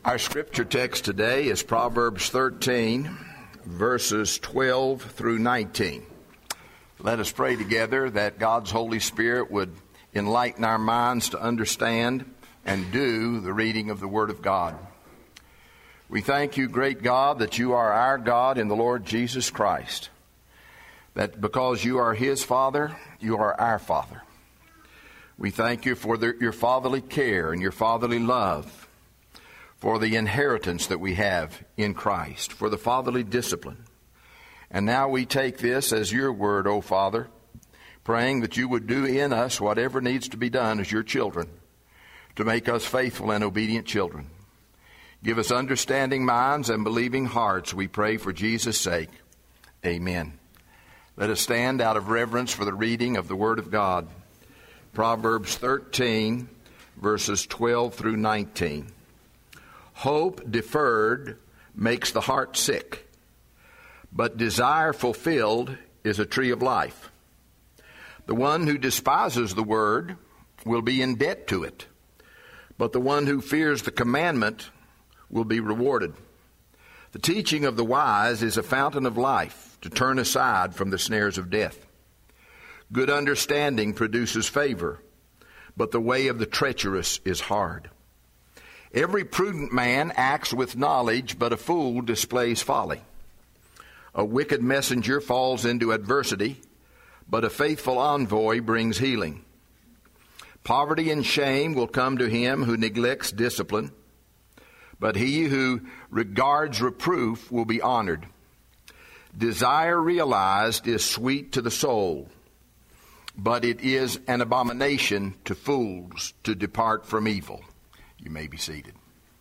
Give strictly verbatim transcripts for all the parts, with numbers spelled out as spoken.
Our scripture text today is Proverbs thirteen, verses twelve through nineteen. Let us pray together that God's Holy Spirit would enlighten our minds to understand and do the reading of the Word of God. We thank you, great God, that you are our God in the Lord Jesus Christ. That because you are His Father, you are our Father. We thank you for the, your fatherly care and your fatherly love, for the inheritance that we have in Christ, for the fatherly discipline. And now we take this as your word, O Father, praying that you would do in us whatever needs to be done as your children, to make us faithful and obedient children. Give us understanding minds and believing hearts, we pray for Jesus' sake. Amen. Let us stand out of reverence for the reading of the Word of God. Proverbs thirteen, verses twelve through nineteen. Hope deferred makes the heart sick, but desire fulfilled is a tree of life. The one who despises the word will be in debt to it, but the one who fears the commandment will be rewarded. The teaching of the wise is a fountain of life, to turn aside from the snares of death. Good understanding produces favor, but the way of the treacherous is hard. Every prudent man acts with knowledge, but a fool displays folly. A wicked messenger falls into adversity, but a faithful envoy brings healing. Poverty and shame will come to him who neglects discipline, but he who regards reproof will be honored. Desire realized is sweet to the soul, but it is an abomination to fools to depart from evil. You may be seated.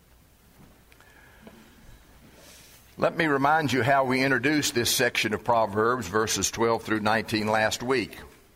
Let me remind you how we introduced this section of Proverbs, verses twelve through nineteen, last week.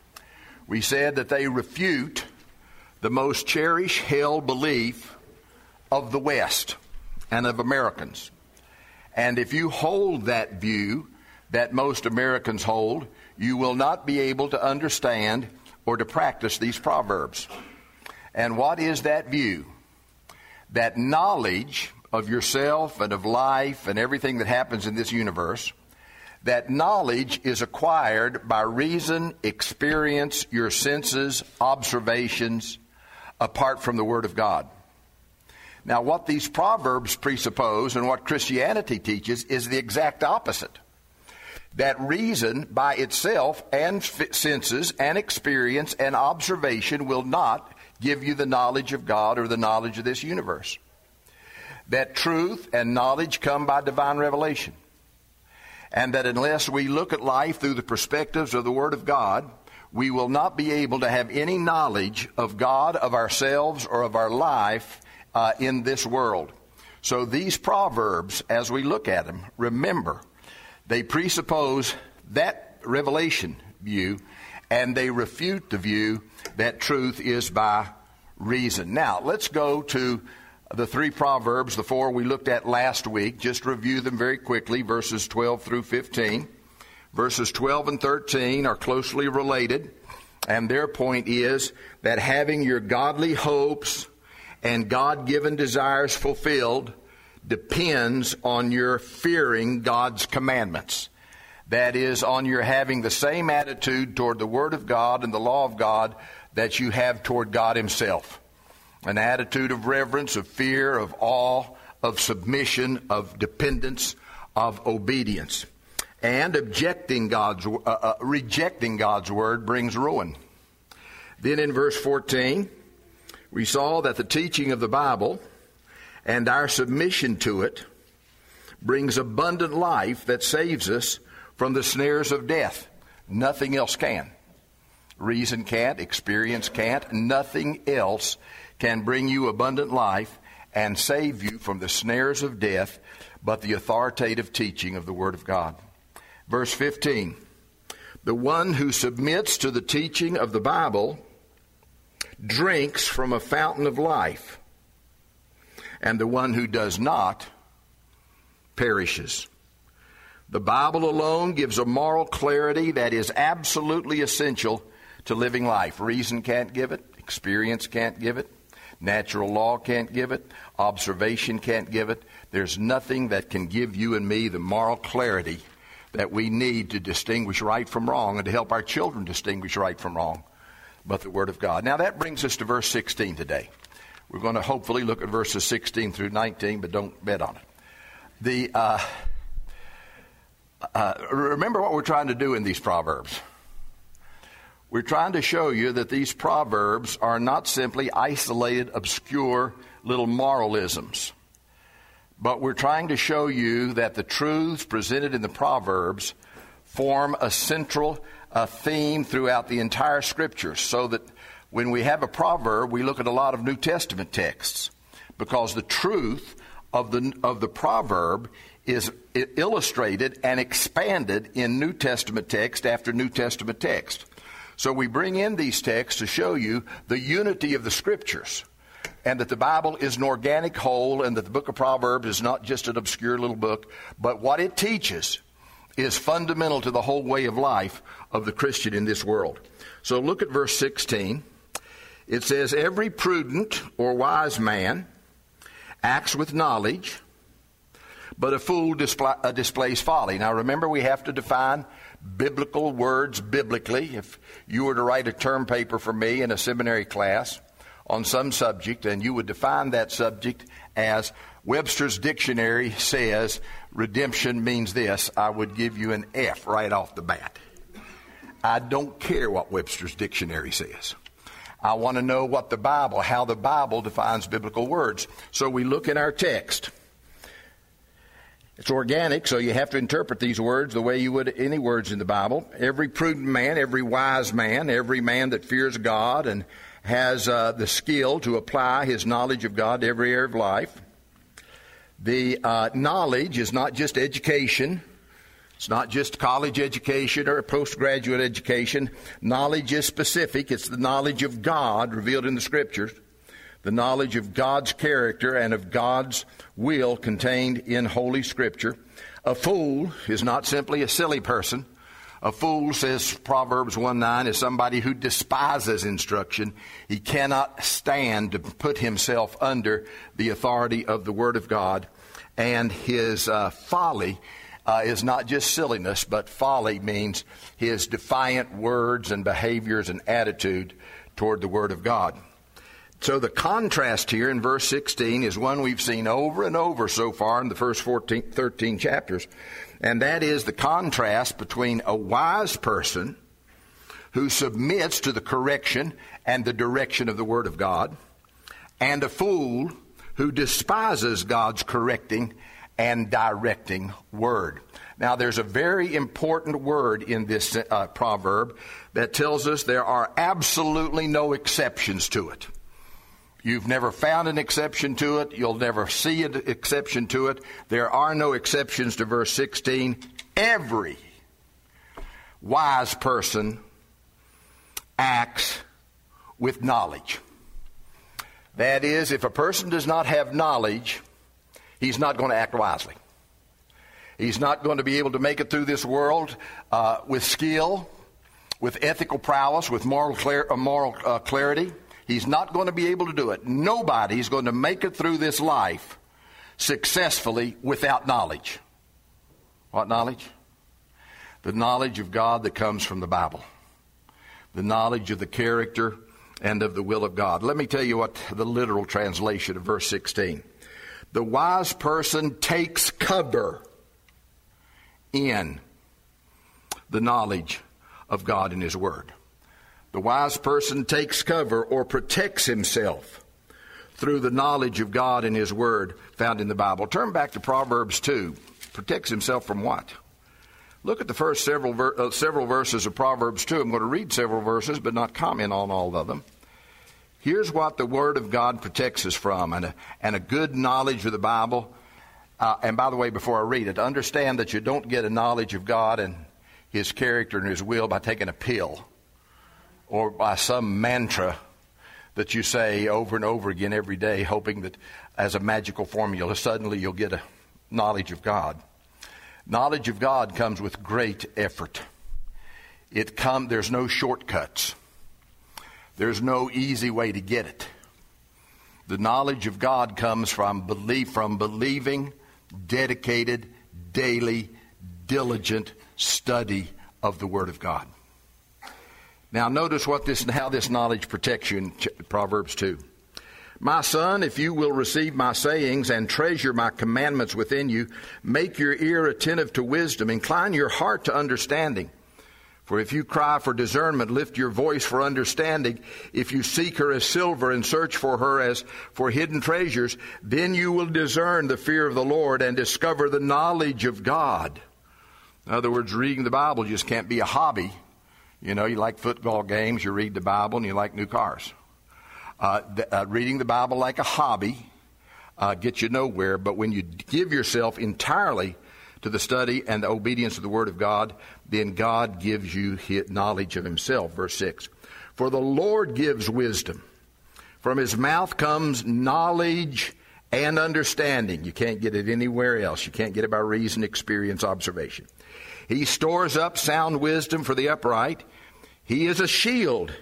We said that they refute the most cherished held belief of the West and of Americans. And if you hold that view that most Americans hold, you will not be able to understand or to practice these Proverbs. And what is that view? That knowledge of yourself and of life and everything that happens in this universe, that knowledge is acquired by reason, experience, your senses, observations, apart from the Word of God. Now, what these Proverbs presuppose and what Christianity teaches is the exact opposite. That reason by itself and senses and experience and observation will not give you the knowledge of God or the knowledge of this universe. That truth and knowledge come by divine revelation. And that unless we look at life through the perspectives of the Word of God, we will not be able to have any knowledge of God, of ourselves, or of our life uh, in this world. So these Proverbs, as we look at them, remember, they presuppose that revelation view, and they refute the view that truth is by reason. Now, let's go to the three Proverbs, the four we looked at last week. Just review them very quickly, verses twelve through fifteen. Verses twelve and thirteen are closely related, and their point is that having your godly hopes and God-given desires fulfilled depends on your fearing God's commandments. That is, on your having the same attitude toward the Word of God and the law of God that you have toward God Himself. An attitude of reverence, of fear, of awe, of submission, of dependence, of obedience. And objecting God's, uh, uh, rejecting God's Word brings ruin. Then in verse fourteen, we saw that the teaching of the Bible and our submission to it brings abundant life that saves us from the snares of death. Nothing else can. Reason can't, experience can't, nothing else can bring you abundant life and save you from the snares of death but the authoritative teaching of the Word of God. Verse fifteen, the one who submits to the teaching of the Bible drinks from a fountain of life, and the one who does not perishes. The Bible alone gives a moral clarity that is absolutely essential to living life. Reason can't give it. Experience can't give it. Natural law can't give it. Observation can't give it. There's nothing that can give you and me the moral clarity that we need to distinguish right from wrong and to help our children distinguish right from wrong, but the Word of God. Now that brings us to verse sixteen today. We're going to hopefully look at verses sixteen through nineteen, but don't bet on it. The uh, uh, remember what we're trying to do in these Proverbs. We're trying to show you that these Proverbs are not simply isolated, obscure little moralisms, but we're trying to show you that the truths presented in the Proverbs form a central uh, theme throughout the entire Scripture, so that when we have a proverb, we look at a lot of New Testament texts, because the truth of the of the proverb is illustrated and expanded in New Testament text after New Testament text. So we bring in these texts to show you the unity of the Scriptures, and that the Bible is an organic whole, and that the book of Proverbs is not just an obscure little book, but what it teaches is fundamental to the whole way of life of the Christian in this world. So look at verse sixteen. It says, every prudent or wise man acts with knowledge, but a fool display, uh, displays folly. Now remember, we have to define biblical words biblically. If you were to write a term paper for me in a seminary class on some subject, and you would define that subject as Webster's dictionary says redemption means this, I would give you an F right off the bat. I don't care what Webster's dictionary says. I want to know what the Bible, how the Bible defines biblical words. So we look in our text. It's organic, so you have to interpret these words the way you would any words in the Bible. Every prudent man, every wise man, every man that fears God and has uh, the skill to apply his knowledge of God to every area of life. The uh, knowledge is not just education. It's not just college education or postgraduate education. Knowledge is specific. It's the knowledge of God revealed in the Scriptures, the knowledge of God's character and of God's will contained in Holy Scripture. A fool is not simply a silly person. A fool, says Proverbs one nine, is somebody who despises instruction. He cannot stand to put himself under the authority of the Word of God. And his uh, folly Uh, is not just silliness, but folly means his defiant words and behaviors and attitude toward the Word of God. So the contrast here in verse sixteen is one we've seen over and over so far in the first fourteen, thirteen chapters, and that is the contrast between a wise person who submits to the correction and the direction of the Word of God, and a fool who despises God's correcting and directing word. Now, there's a very important word in this uh, proverb that tells us there are absolutely no exceptions to it. You've never found an exception to it. You'll never see an exception to it. There are no exceptions to verse sixteen. Every wise person acts with knowledge. That is, if a person does not have knowledge, he's not going to act wisely. He's not going to be able to make it through this world uh, with skill, with ethical prowess, with moral, clar- uh, moral uh, clarity. He's not going to be able to do it. Nobody's going to make it through this life successfully without knowledge. What knowledge? The knowledge of God that comes from the Bible. The knowledge of the character and of the will of God. Let me tell you what the literal translation of verse sixteen. The wise person takes cover in the knowledge of God and His Word. The wise person takes cover or protects himself through the knowledge of God and His Word found in the Bible. Turn back to Proverbs two. Protects himself from what? Look at the first several ver- uh, several verses of Proverbs two. I'm going to read several verses, but not comment on all of them. Here's what the Word of God protects us from, and a, and a good knowledge of the Bible. Uh, and by the way, before I read it, understand that you don't get a knowledge of God and His character and His will by taking a pill or by some mantra that you say over and over again every day, hoping that as a magical formula, suddenly you'll get a knowledge of God. Knowledge of God comes with great effort. It come, there's no shortcuts. There's no easy way to get it. The knowledge of God comes from belief, from believing, dedicated, daily, diligent study of the Word of God. Now notice what this, how this knowledge protects you in Proverbs two. My son, if you will receive my sayings and treasure my commandments within you, make your ear attentive to wisdom, incline your heart to understanding. For if you cry for discernment, lift your voice for understanding. If you seek her as silver and search for her as for hidden treasures, then you will discern the fear of the Lord and discover the knowledge of God. In other words, reading the Bible just can't be a hobby. You know, you like football games, you read the Bible, and you like new cars. Uh, the, uh, reading the Bible like a hobby uh, gets you nowhere, but when you give yourself entirely to the study and the obedience of the Word of God, then God gives you his knowledge of himself. Verse six, for the Lord gives wisdom. From his mouth comes knowledge and understanding. You can't get it anywhere else. You can't get it by reason, experience, observation. He stores up sound wisdom for the upright. He is a shield,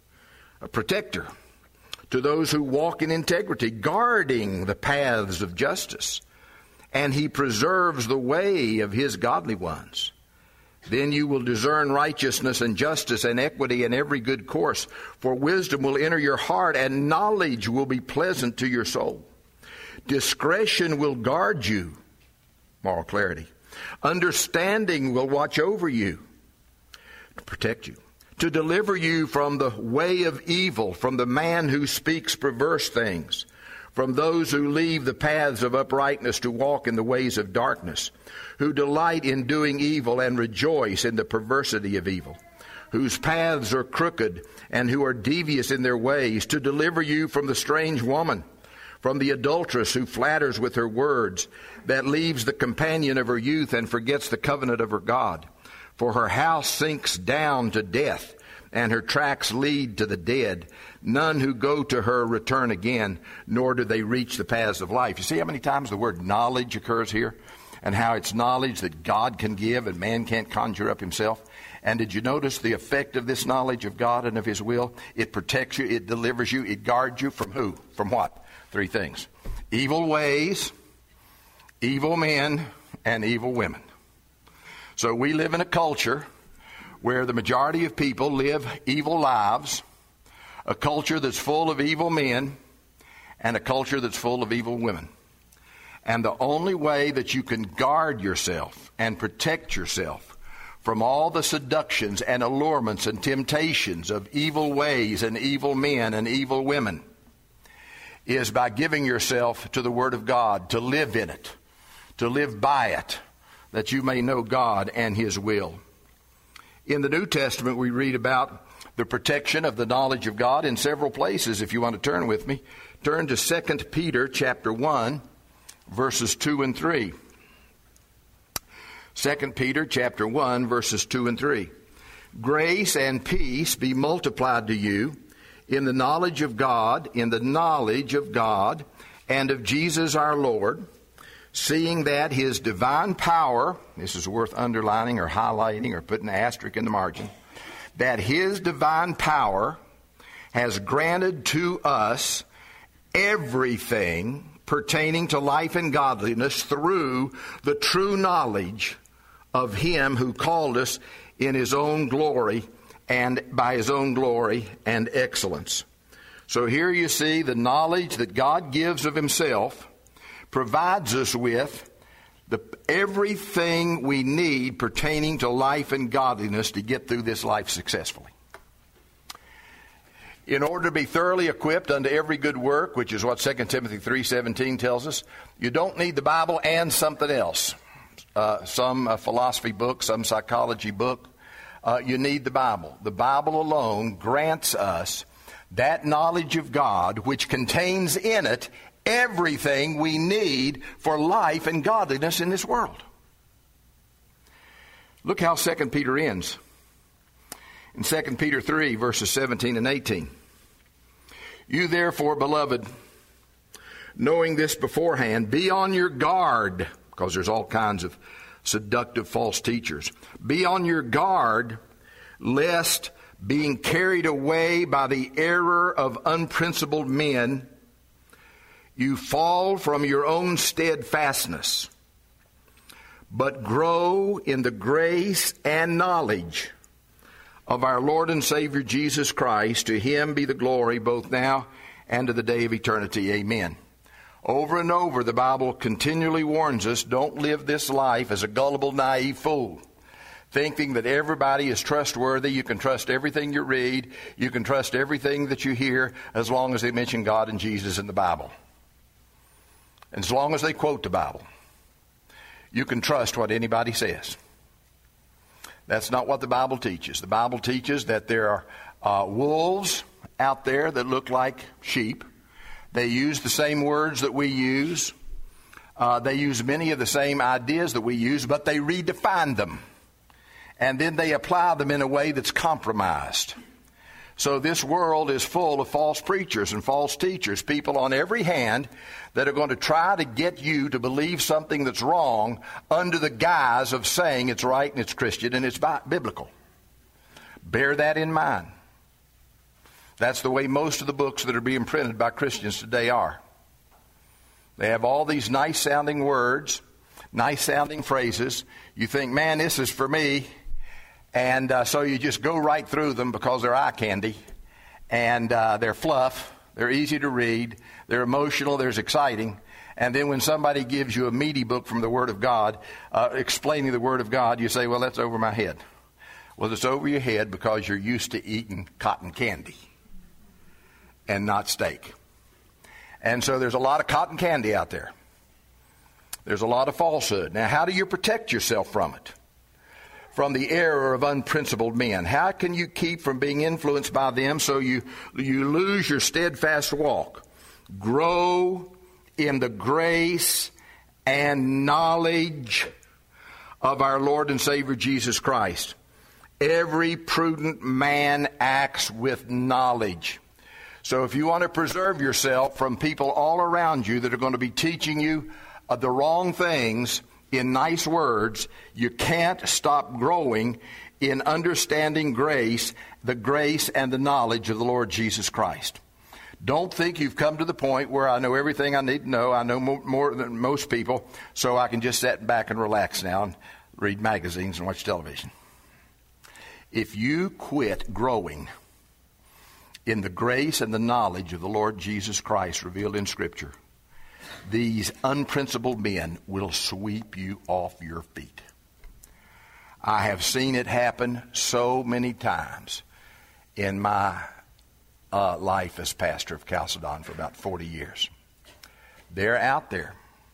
a protector to those who walk in integrity, guarding the paths of justice. And he preserves the way of his godly ones. Then you will discern righteousness and justice and equity in every good course. For wisdom will enter your heart, and knowledge will be pleasant to your soul. Discretion will guard you, moral clarity. Understanding will watch over you to protect you, to deliver you from the way of evil, from the man who speaks perverse things, from those who leave the paths of uprightness to walk in the ways of darkness, who delight in doing evil and rejoice in the perversity of evil, whose paths are crooked and who are devious in their ways, to deliver you from the strange woman, from the adulteress who flatters with her words, that leaves the companion of her youth and forgets the covenant of her God. For her house sinks down to death, and her tracks lead to the dead. None who go to her return again, nor do they reach the paths of life. You see how many times the word knowledge occurs here? And how it's knowledge that God can give and man can't conjure up himself. And did you notice the effect of this knowledge of God and of his will? It protects you, it delivers you, it guards you from who? From what? Three things. Evil ways, evil men, and evil women. So we live in a culture where the majority of people live evil lives, a culture that's full of evil men, and a culture that's full of evil women. And the only way that you can guard yourself and protect yourself from all the seductions and allurements and temptations of evil ways and evil men and evil women is by giving yourself to the Word of God, to live in it, to live by it, that you may know God and his will. In the New Testament, we read about the protection of the knowledge of God in several places. If you want to turn with me, turn to Second Peter chapter one, verses two and three. Second Peter chapter one, verses two and three. Grace and peace be multiplied to you in the knowledge of God, in the knowledge of God and of Jesus our Lord, seeing that his divine power, this is worth underlining or highlighting or putting an asterisk in the margin, that his divine power has granted to us everything pertaining to life and godliness through the true knowledge of him who called us in his own glory and by his own glory and excellence. So here you see the knowledge that God gives of himself provides us with the, everything we need pertaining to life and godliness to get through this life successfully. In order to be thoroughly equipped unto every good work, which is what Second Timothy three seventeen tells us, you don't need the Bible and something else. Uh, some uh, philosophy book, some psychology book. Uh, you need the Bible. The Bible alone grants us that knowledge of God which contains in it everything we need for life and godliness in this world. Look how Second Peter ends. In Second Peter three, verses seventeen and eighteen. You therefore, beloved, knowing this beforehand, be on your guard, because there's all kinds of seductive false teachers. Be on your guard, lest being carried away by the error of unprincipled men, you fall from your own steadfastness, but grow in the grace and knowledge of our Lord and Savior Jesus Christ. To him be the glory both now and to the day of eternity. Amen. Over and over, the Bible continually warns us, don't live this life as a gullible, naive fool, thinking that everybody is trustworthy. You can trust everything you read. You can trust everything that you hear as long as they mention God and Jesus in the Bible. And as long as they quote the Bible, you can trust what anybody says. That's not what the Bible teaches. The Bible teaches that there are uh, wolves out there that look like sheep. They use the same words that we use. Uh, they use many of the same ideas that we use, but they redefine them. And then they apply them in a way that's compromised. So this world is full of false preachers and false teachers, people on every hand that are going to try to get you to believe something that's wrong under the guise of saying it's right and it's Christian and it's biblical. Bear that in mind. That's the way most of the books that are being printed by Christians today are. They have all these nice-sounding words, nice-sounding phrases. You think, man, this is for me. And uh, so you just go right through them because they're eye candy. And uh, they're fluff. They're easy to read. They're emotional. They're exciting. And then when somebody gives you a meaty book from the Word of God, uh, explaining the Word of God, you say, well, that's over my head. Well, it's over your head because you're used to eating cotton candy and not steak. And so there's a lot of cotton candy out there. There's a lot of falsehood. Now, how do you protect yourself from it? From the error of unprincipled men. How can you keep from being influenced by them so you, you lose your steadfast walk? Grow in the grace and knowledge of our Lord and Savior Jesus Christ. Every prudent man acts with knowledge. So if you want to preserve yourself from people all around you that are going to be teaching you uh, the wrong things in nice words, you can't stop growing in understanding grace, the grace and the knowledge of the Lord Jesus Christ. Don't think you've come to the point where I know everything I need to know. I know more, more than most people, so I can just sit back and relax now and read magazines and watch television. If you quit growing in the grace and the knowledge of the Lord Jesus Christ revealed in Scripture, these unprincipled men will sweep you off your feet. I have seen it happen so many times in my uh, life as pastor of Chalcedon for about forty years. They're out there.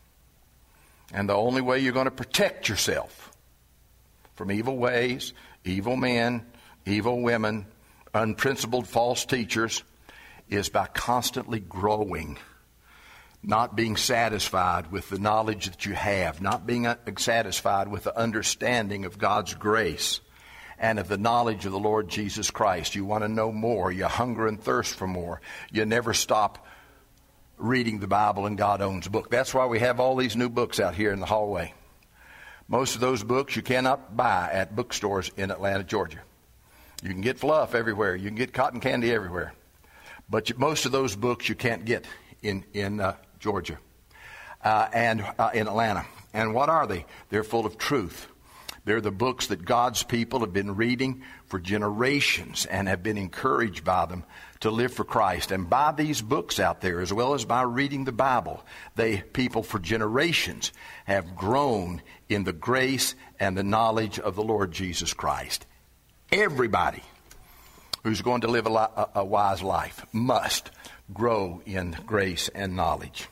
And the only way you're going to protect yourself from evil ways, evil men, evil women, unprincipled false teachers is by constantly growing, not being satisfied with the knowledge that you have, not being satisfied with the understanding of God's grace and of the knowledge of the Lord Jesus Christ. You want to know more. You hunger and thirst for more. You never stop reading the Bible and God owns a book. That's why we have all these new books out here in the hallway. Most of those books you cannot buy at bookstores in Atlanta, Georgia. You can get fluff everywhere. You can get cotton candy everywhere. But you, most of those books you can't get in, in uh, Georgia uh, and uh, in Atlanta. And what are they? They're full of truth. They're the books that God's people have been reading for generations and have been encouraged by them to live for Christ. And by these books out there, as well as by reading the Bible, they, people for generations have grown in the grace and the knowledge of the Lord Jesus Christ. Everybody who's going to live a, li- a wise life must grow in grace and knowledge.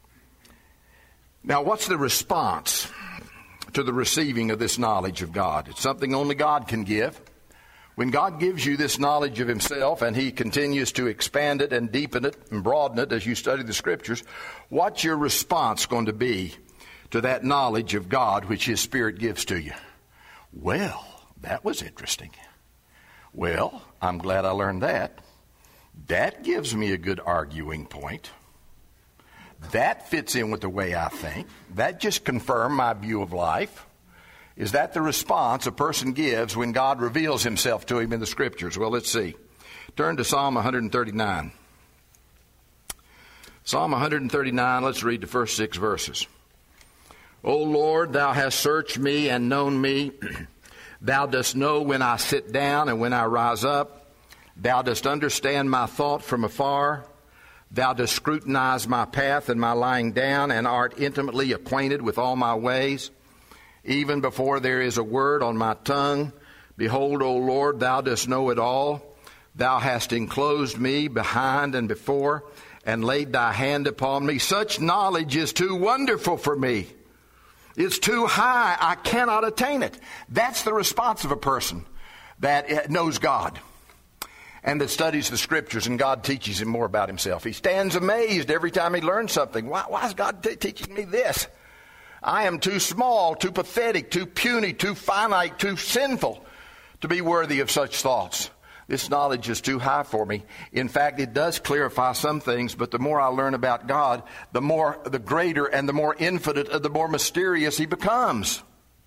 Now, what's the response to the receiving of this knowledge of God? It's something only God can give. When God gives you this knowledge of himself and he continues to expand it and deepen it and broaden it as you study the Scriptures, what's your response going to be to that knowledge of God which his Spirit gives to you? Well, that was interesting. Well, I'm glad I learned that. That gives me a good arguing point. That fits in with the way I think. That just confirmed my view of life. Is that the response a person gives when God reveals himself to him in the Scriptures? Well, let's see. Turn to Psalm one thirty-nine. Psalm one thirty-nine, let's read the first six verses. O Lord, thou hast searched me and known me. Thou dost know when I sit down and when I rise up. Thou dost understand my thought from afar. Thou dost scrutinize my path and my lying down, and art intimately acquainted with all my ways. Even before there is a word on my tongue, behold, O Lord, thou dost know it all. Thou hast enclosed me behind and before, and laid thy hand upon me. Such knowledge is too wonderful for me. It's too high. I cannot attain it. That's the response of a person that knows God and that studies the Scriptures, and God teaches him more about himself. He stands amazed every time he learns something. Why, why is God t- teaching me this? I am too small, too pathetic, too puny, too finite, too sinful to be worthy of such thoughts. This knowledge is too high for me. In fact, it does clarify some things, but the more I learn about God, the more, the greater and the more infinite, the more mysterious he becomes.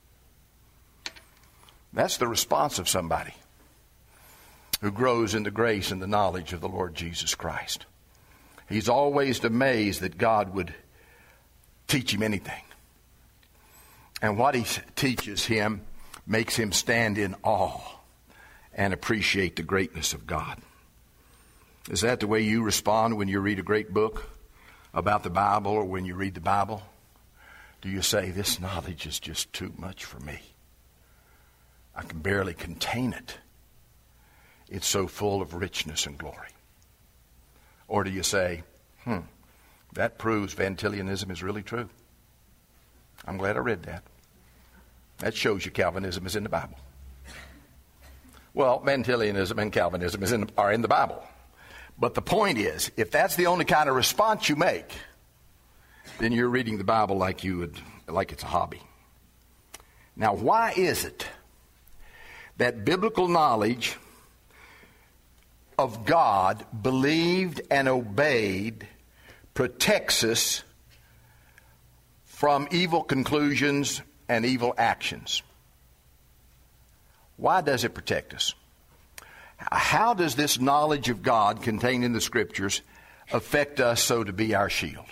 That's the response of somebody who grows in the grace and the knowledge of the Lord Jesus Christ. He's always amazed that God would teach him anything. And what he teaches him makes him stand in awe and appreciate the greatness of God. Is that the way you respond when you read a great book about the Bible, or when you read the Bible? Do you say, this knowledge is just too much for me? I can barely contain it. It's so full of richness and glory. Or do you say, hmm, that proves Van Tillianism is really true. I'm glad I read that. That shows you Calvinism is in the Bible. Well, Van Tillianism and Calvinism is in, are in the Bible. But the point is, if that's the only kind of response you make, then you're reading the Bible like you would, like it's a hobby. Now, why is it that biblical knowledge of God, believed and obeyed, protects us from evil conclusions and evil actions? Why does it protect us? How does this knowledge of God contained in the Scriptures affect us so to be our shield?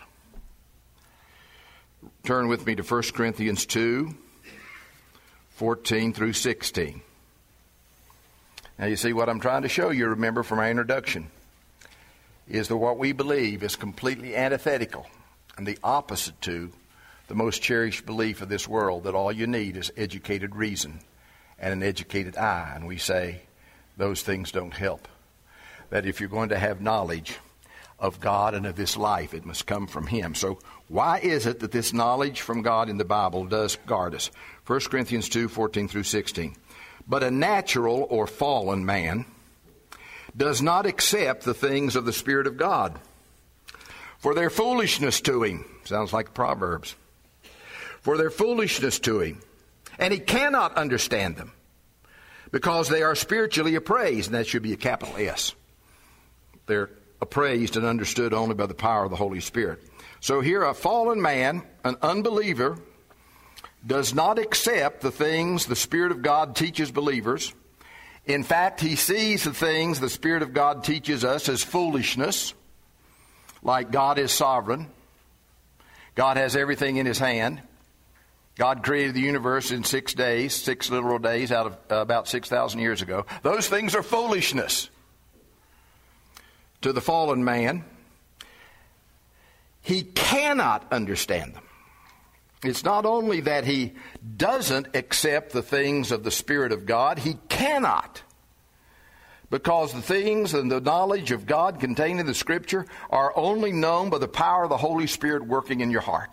Turn with me to First Corinthians two, fourteen through sixteen. Now you see what I'm trying to show you, remember, from our introduction, is that what we believe is completely antithetical and the opposite to the most cherished belief of this world, that all you need is educated reason and an educated eye. And we say those things don't help. That if you're going to have knowledge of God and of this life, it must come from him. So why is it that this knowledge from God in the Bible does guard us? First Corinthians two, fourteen through sixteen. But a natural or fallen man does not accept the things of the Spirit of God, for their foolishness to him. Sounds like Proverbs. For their foolishness to him. And he cannot understand them, because they are spiritually appraised, and that should be a capital S. They're appraised and understood only by the power of the Holy Spirit. So here a fallen man, an unbeliever, does not accept the things the Spirit of God teaches believers. In fact, he sees the things the Spirit of God teaches us as foolishness, like God is sovereign. God has everything in his hand. God created the universe in six days, six literal days out of uh, about six thousand years ago. Those things are foolishness to the fallen man. He cannot understand them. It's not only that he doesn't accept the things of the Spirit of God, he cannot. Because the things and the knowledge of God contained in the Scripture are only known by the power of the Holy Spirit working in your heart.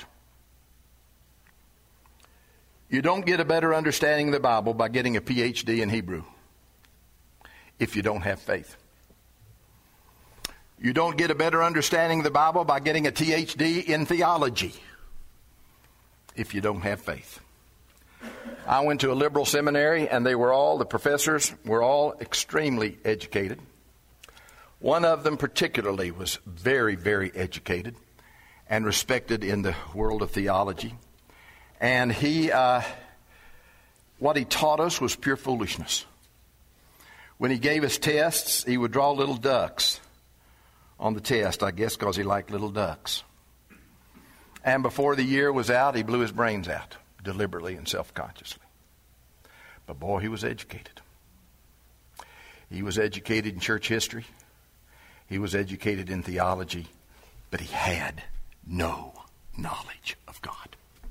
You don't get a better understanding of the Bible by getting a P H D in Hebrew if you don't have faith. You don't get a better understanding of the Bible by getting a T H D in theology if you don't have faith. I went to a liberal seminary, and they were all, the professors were all extremely educated. One of them particularly was very, very educated and respected in the world of theology. And he, uh, what he taught us was pure foolishness. When he gave us tests, he would draw little ducks on the test, I guess because he liked little ducks. And before the year was out, he blew his brains out, deliberately and self-consciously. But boy, he was educated. He was educated in church history. He was educated in theology. But he had no knowledge of God.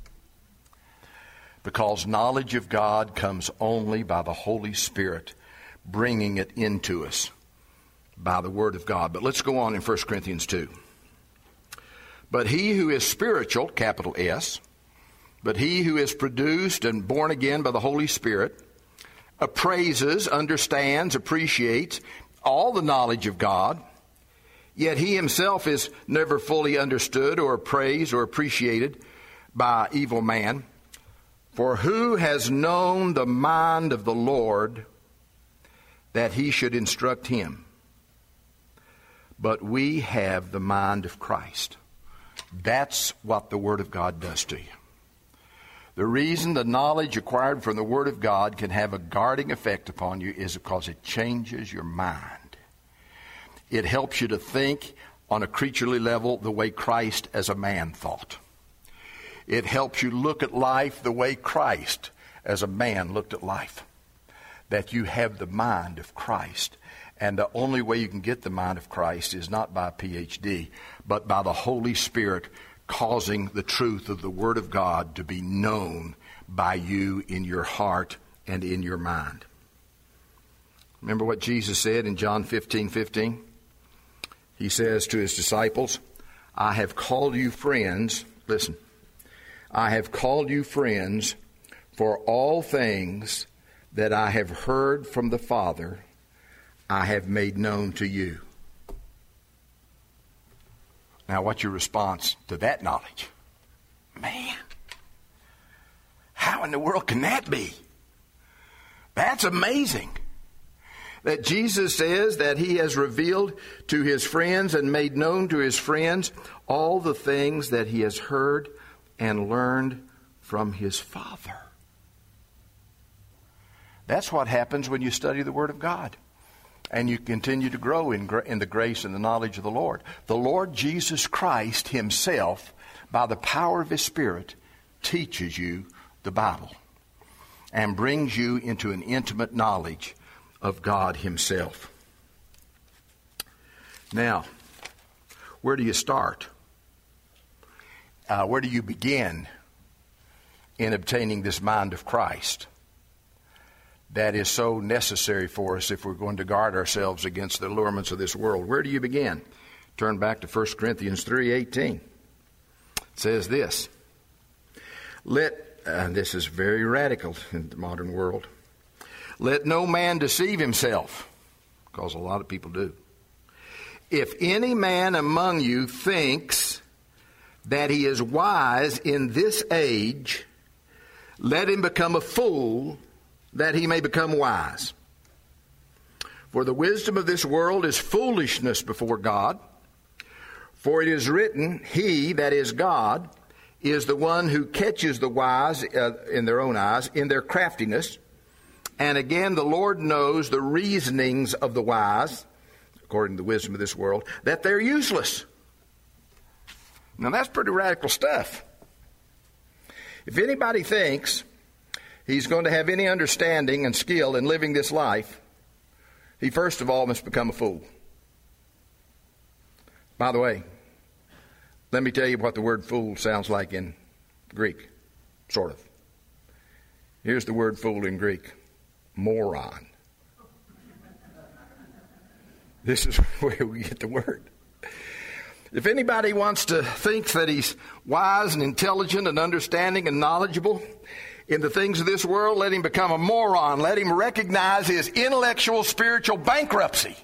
Because knowledge of God comes only by the Holy Spirit bringing it into us by the Word of God. But let's go on in First Corinthians two. But he who is spiritual, capital S, but he who is produced and born again by the Holy Spirit, appraises, understands, appreciates all the knowledge of God, yet he himself is never fully understood or appraised or appreciated by evil man. For who has known the mind of the Lord that he should instruct him? But we have the mind of Christ. That's what the Word of God does to you. The reason the knowledge acquired from the Word of God can have a guarding effect upon you is because it changes your mind. It helps you to think on a creaturely level the way Christ as a man thought. It helps you look at life the way Christ as a man looked at life. That you have the mind of Christ. And the only way you can get the mind of Christ is not by a P H D, but by the Holy Spirit causing the truth of the Word of God to be known by you in your heart and in your mind. Remember what Jesus said in John fifteen fifteen? He says to his disciples, I have called you friends, listen, I have called you friends for all things that I have heard from the Father I have made known to you. Now, what's your response to that knowledge? Man, how in the world can that be? That's amazing. That Jesus says that he has revealed to his friends and made known to his friends all the things that he has heard and learned from his Father. That's what happens when you study the Word of God. And you continue to grow in, in the grace and the knowledge of the Lord. The Lord Jesus Christ himself, by the power of his Spirit, teaches you the Bible and brings you into an intimate knowledge of God himself. Now, where do you start? Uh, where do you begin in obtaining this mind of Christ? That is so necessary for us if we're going to guard ourselves against the allurements of this world. Where do you begin? Turn back to First Corinthians three eighteen. It says this. Let, uh, this is very radical in the modern world. Let no man deceive himself, because a lot of people do. If any man among you thinks that he is wise in this age, let him become a fool, that he may become wise. For the wisdom of this world is foolishness before God. For it is written, he, that is God, is the one who catches the wise uh, in their own eyes, in their craftiness. And again, the Lord knows the reasonings of the wise, according to the wisdom of this world, that they're useless. Now that's pretty radical stuff. If anybody thinks he's going to have any understanding and skill in living this life, he first of all must become a fool. By the way, let me tell you what the word fool sounds like in Greek, sort of. Here's the word fool in Greek, moron. This is where we get the word. If anybody wants to think that he's wise and intelligent and understanding and knowledgeable in the things of this world, let him become a moron. Let him recognize his intellectual, spiritual bankruptcy.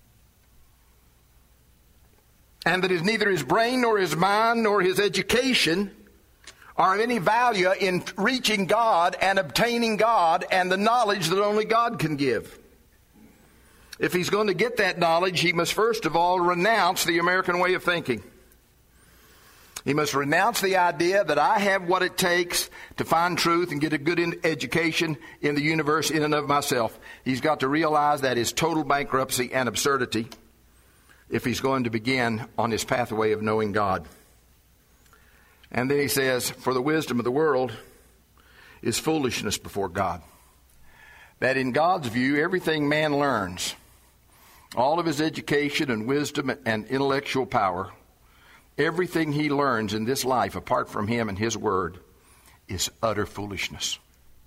And that is neither his brain nor his mind nor his education are of any value in reaching God and obtaining God and the knowledge that only God can give. If he's going to get that knowledge, he must first of all renounce the American way of thinking. He must renounce the idea that I have what it takes to find truth and get a good education in the universe in and of myself. He's got to realize that is total bankruptcy and absurdity. if he's going to begin on his pathway of knowing God. And then he says, for the wisdom of the world is foolishness before God. That in God's view, everything man learns, all of his education and wisdom and intellectual power, everything he learns in this life apart from him and his word is utter foolishness.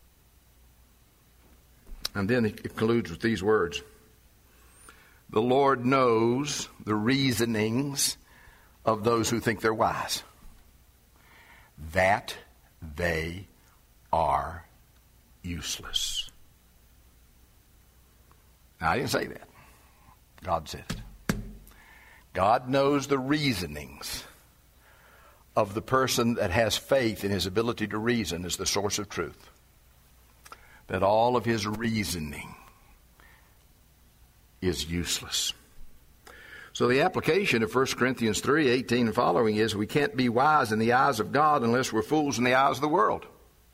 And then it concludes with these words. The Lord knows the reasonings of those who think they're wise, that they are useless. Now, I didn't say that. God said it. God knows the reasonings of the person that has faith in his ability to reason as the source of truth. That all of his reasoning is useless. So the application of First Corinthians three eighteen and following is we can't be wise in the eyes of God unless we're fools in the eyes of the world.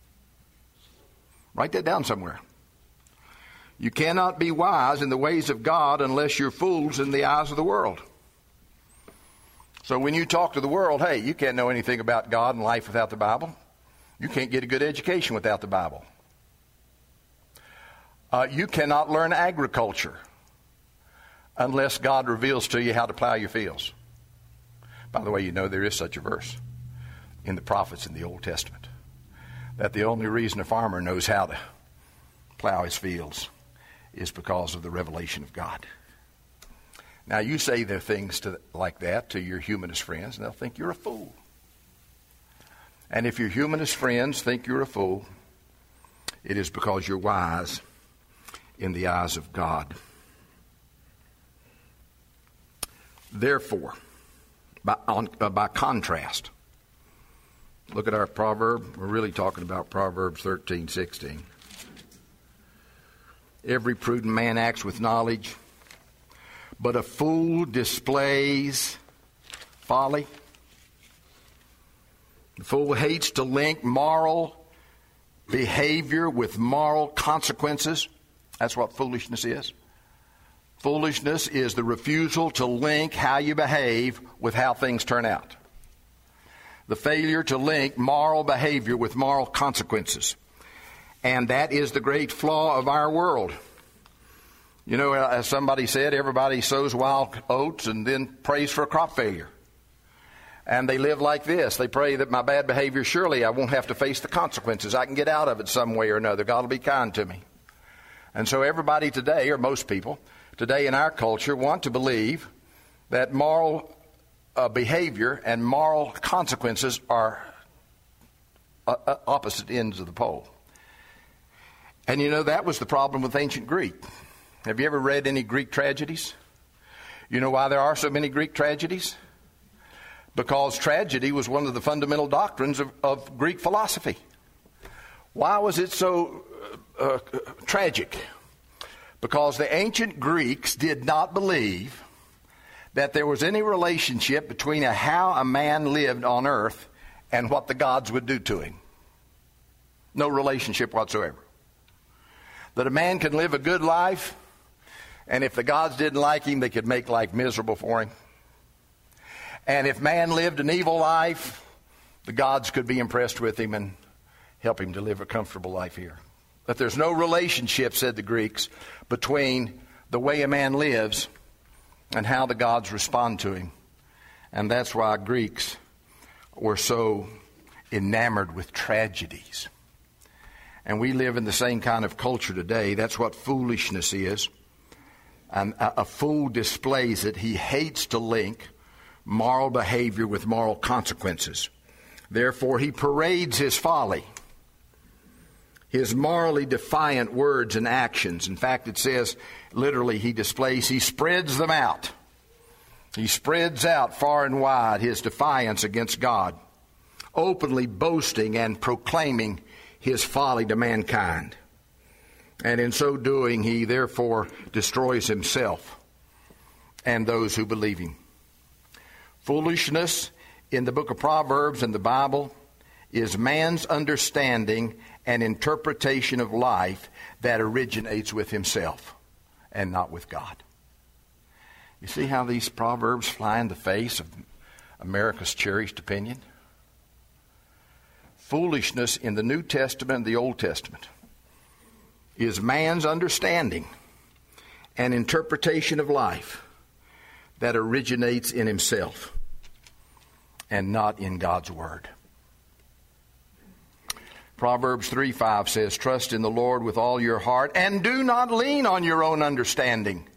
Write that down somewhere. You cannot be wise in the ways of God unless you're fools in the eyes of the world. So when you talk to the world, hey, you can't know anything about God and life without the Bible. You can't get a good education without the Bible. Uh, you cannot learn agriculture unless God reveals to you how to plow your fields. By the way, you know there is such a verse in the prophets in the Old Testament, that the only reason a farmer knows how to plow his fields is because of the revelation of God. Now, you say the things to, like that to your humanist friends, and they'll think you're a fool. And if your humanist friends think you're a fool, it is because you're wise in the eyes of God. Therefore, by, on, uh, by contrast, look at our proverb. We're really talking about Proverbs thirteen sixteen. Every prudent man acts with knowledge, but a fool displays folly. The fool hates to link moral behavior with moral consequences. That's what foolishness is. Foolishness is the refusal to link how you behave with how things turn out. The failure to link moral behavior with moral consequences. And that is the great flaw of our world. You know, as somebody said, everybody sows wild oats and then prays for a crop failure. And they live like this. They pray that my bad behavior, surely I won't have to face the consequences. I can get out of it some way or another. God will be kind to me. And so everybody today, or most people today in our culture, want to believe that moral uh, behavior and moral consequences are uh, uh, opposite ends of the pole. And you know, that was the problem with ancient Greek. Have you ever read any Greek tragedies? You know why there are so many Greek tragedies? Because tragedy was one of the fundamental doctrines of, of Greek philosophy. Why was it so uh, uh, tragic? Because the ancient Greeks did not believe that there was any relationship between a, how a man lived on earth and what the gods would do to him. No relationship whatsoever. That a man could live a good life, and if the gods didn't like him, they could make life miserable for him. And if man lived an evil life, the gods could be impressed with him and help him to live a comfortable life here. That there's no relationship, said the Greeks, between the way a man lives and how the gods respond to him. And that's why Greeks were so enamored with tragedies. And we live in the same kind of culture today. That's what foolishness is. And a, a fool displays it. He hates to link moral behavior with moral consequences. Therefore, he parades his folly, his morally defiant words and actions. In fact, it says, literally, he displays, he spreads them out. He spreads out far and wide his defiance against God, openly boasting and proclaiming his folly to mankind. And in so doing, he therefore destroys himself and those who believe him. Foolishness in the book of Proverbs and the Bible is man's understanding and interpretation of life that originates with himself and not with God. You see how these proverbs fly in the face of America's cherished opinion? Foolishness in the New Testament and the Old Testament is man's understanding and interpretation of life that originates in himself and not in God's Word. Proverbs three five says, trust in the Lord with all your heart and do not lean on your own understanding.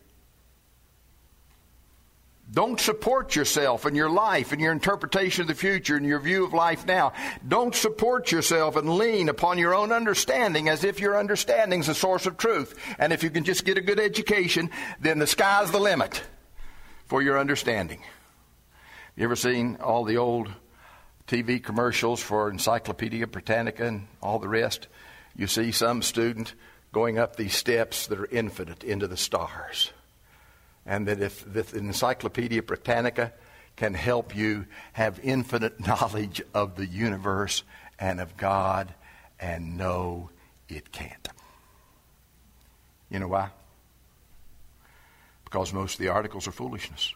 Don't support yourself and your life and your interpretation of the future and your view of life now. Don't support yourself and lean upon your own understanding as if your understanding is the source of truth. And if you can just get a good education, then the sky's the limit for your understanding. You ever seen all the old T V commercials for Encyclopedia Britannica and all the rest? You see some student going up these steps that are infinite into the stars. And that if the Encyclopedia Britannica can help you have infinite knowledge of the universe and of God, and no, it can't. You know why? Because most of the articles are foolishness.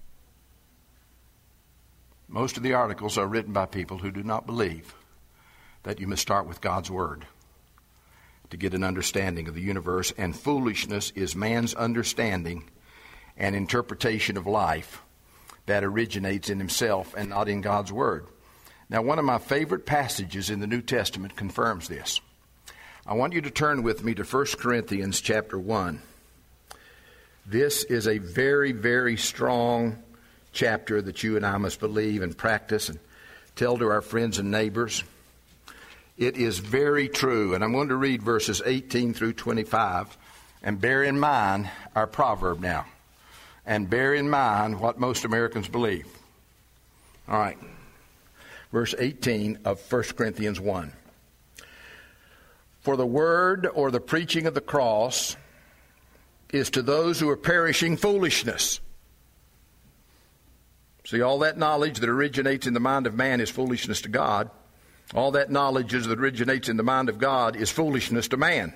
Most of the articles are written by people who do not believe that you must start with God's Word to get an understanding of the universe, and foolishness is man's understanding and interpretation of life that originates in himself and not in God's Word. Now, one of my favorite passages in the New Testament confirms this. I want you to turn with me to First Corinthians chapter one. This is a very, very strong chapter that you and I must believe and practice and tell to our friends and neighbors. It is very true. And I'm going to read verses eighteen through twenty-five. And bear in mind our proverb now. And bear in mind what most Americans believe. All right. Verse eighteen of First Corinthians one. For the word or the preaching of the cross is to those who are perishing foolishness. See, all that knowledge that originates in the mind of man is foolishness to God. All that knowledge that originates in the mind of God is foolishness to man.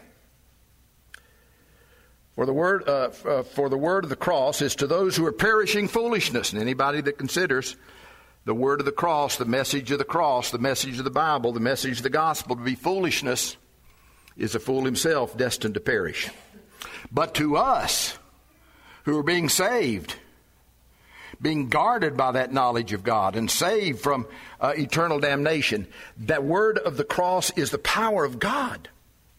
For the word, uh, uh, for the word of the cross is to those who are perishing foolishness. And anybody that considers the word of the cross, the message of the cross, the message of the Bible, the message of the gospel to be foolishness is a fool himself, destined to perish. But to us who are being saved, being guarded by that knowledge of God and saved from uh, eternal damnation, that word of the cross is the power of God.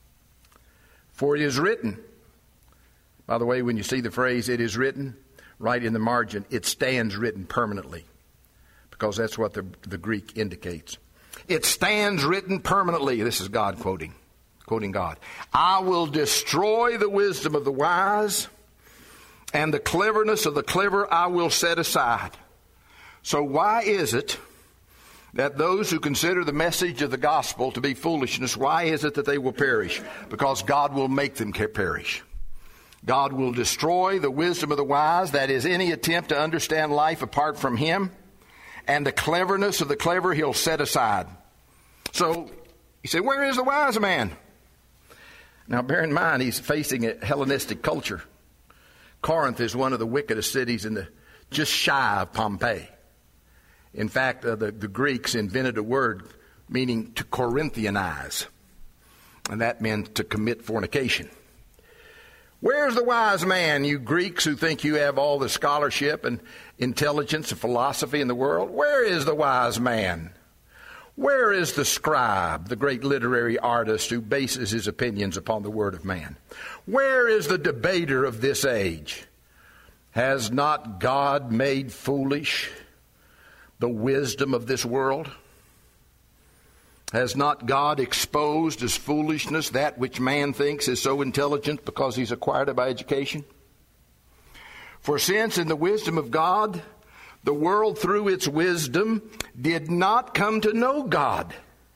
For it is written. By the way, when you see the phrase, it is written, right in the margin, it stands written permanently, because that's what the, the Greek indicates. It stands written permanently. This is God quoting, quoting God. I will destroy the wisdom of the wise, and the cleverness of the clever I will set aside. So why is it that those who consider the message of the gospel to be foolishness, why is it that they will perish? Because God will make them perish. God will destroy the wisdom of the wise, that is, any attempt to understand life apart from Him, and the cleverness of the clever He'll set aside. So, you say, where is the wise man? Now, bear in mind, he's facing a Hellenistic culture. Corinth is one of the wickedest cities in the, just shy of Pompeii. In fact, uh, the, the Greeks invented a word meaning to Corinthianize, and that meant to commit fornication. Where's the wise man, you Greeks who think you have all the scholarship and intelligence and philosophy in the world? Where is the wise man? Where is the scribe, the great literary artist who bases his opinions upon the word of man? Where is the debater of this age? Has not God made foolish the wisdom of this world? Has not God exposed as foolishness that which man thinks is so intelligent because he's acquired it by education? For since in the wisdom of God, the world through its wisdom did not come to know God,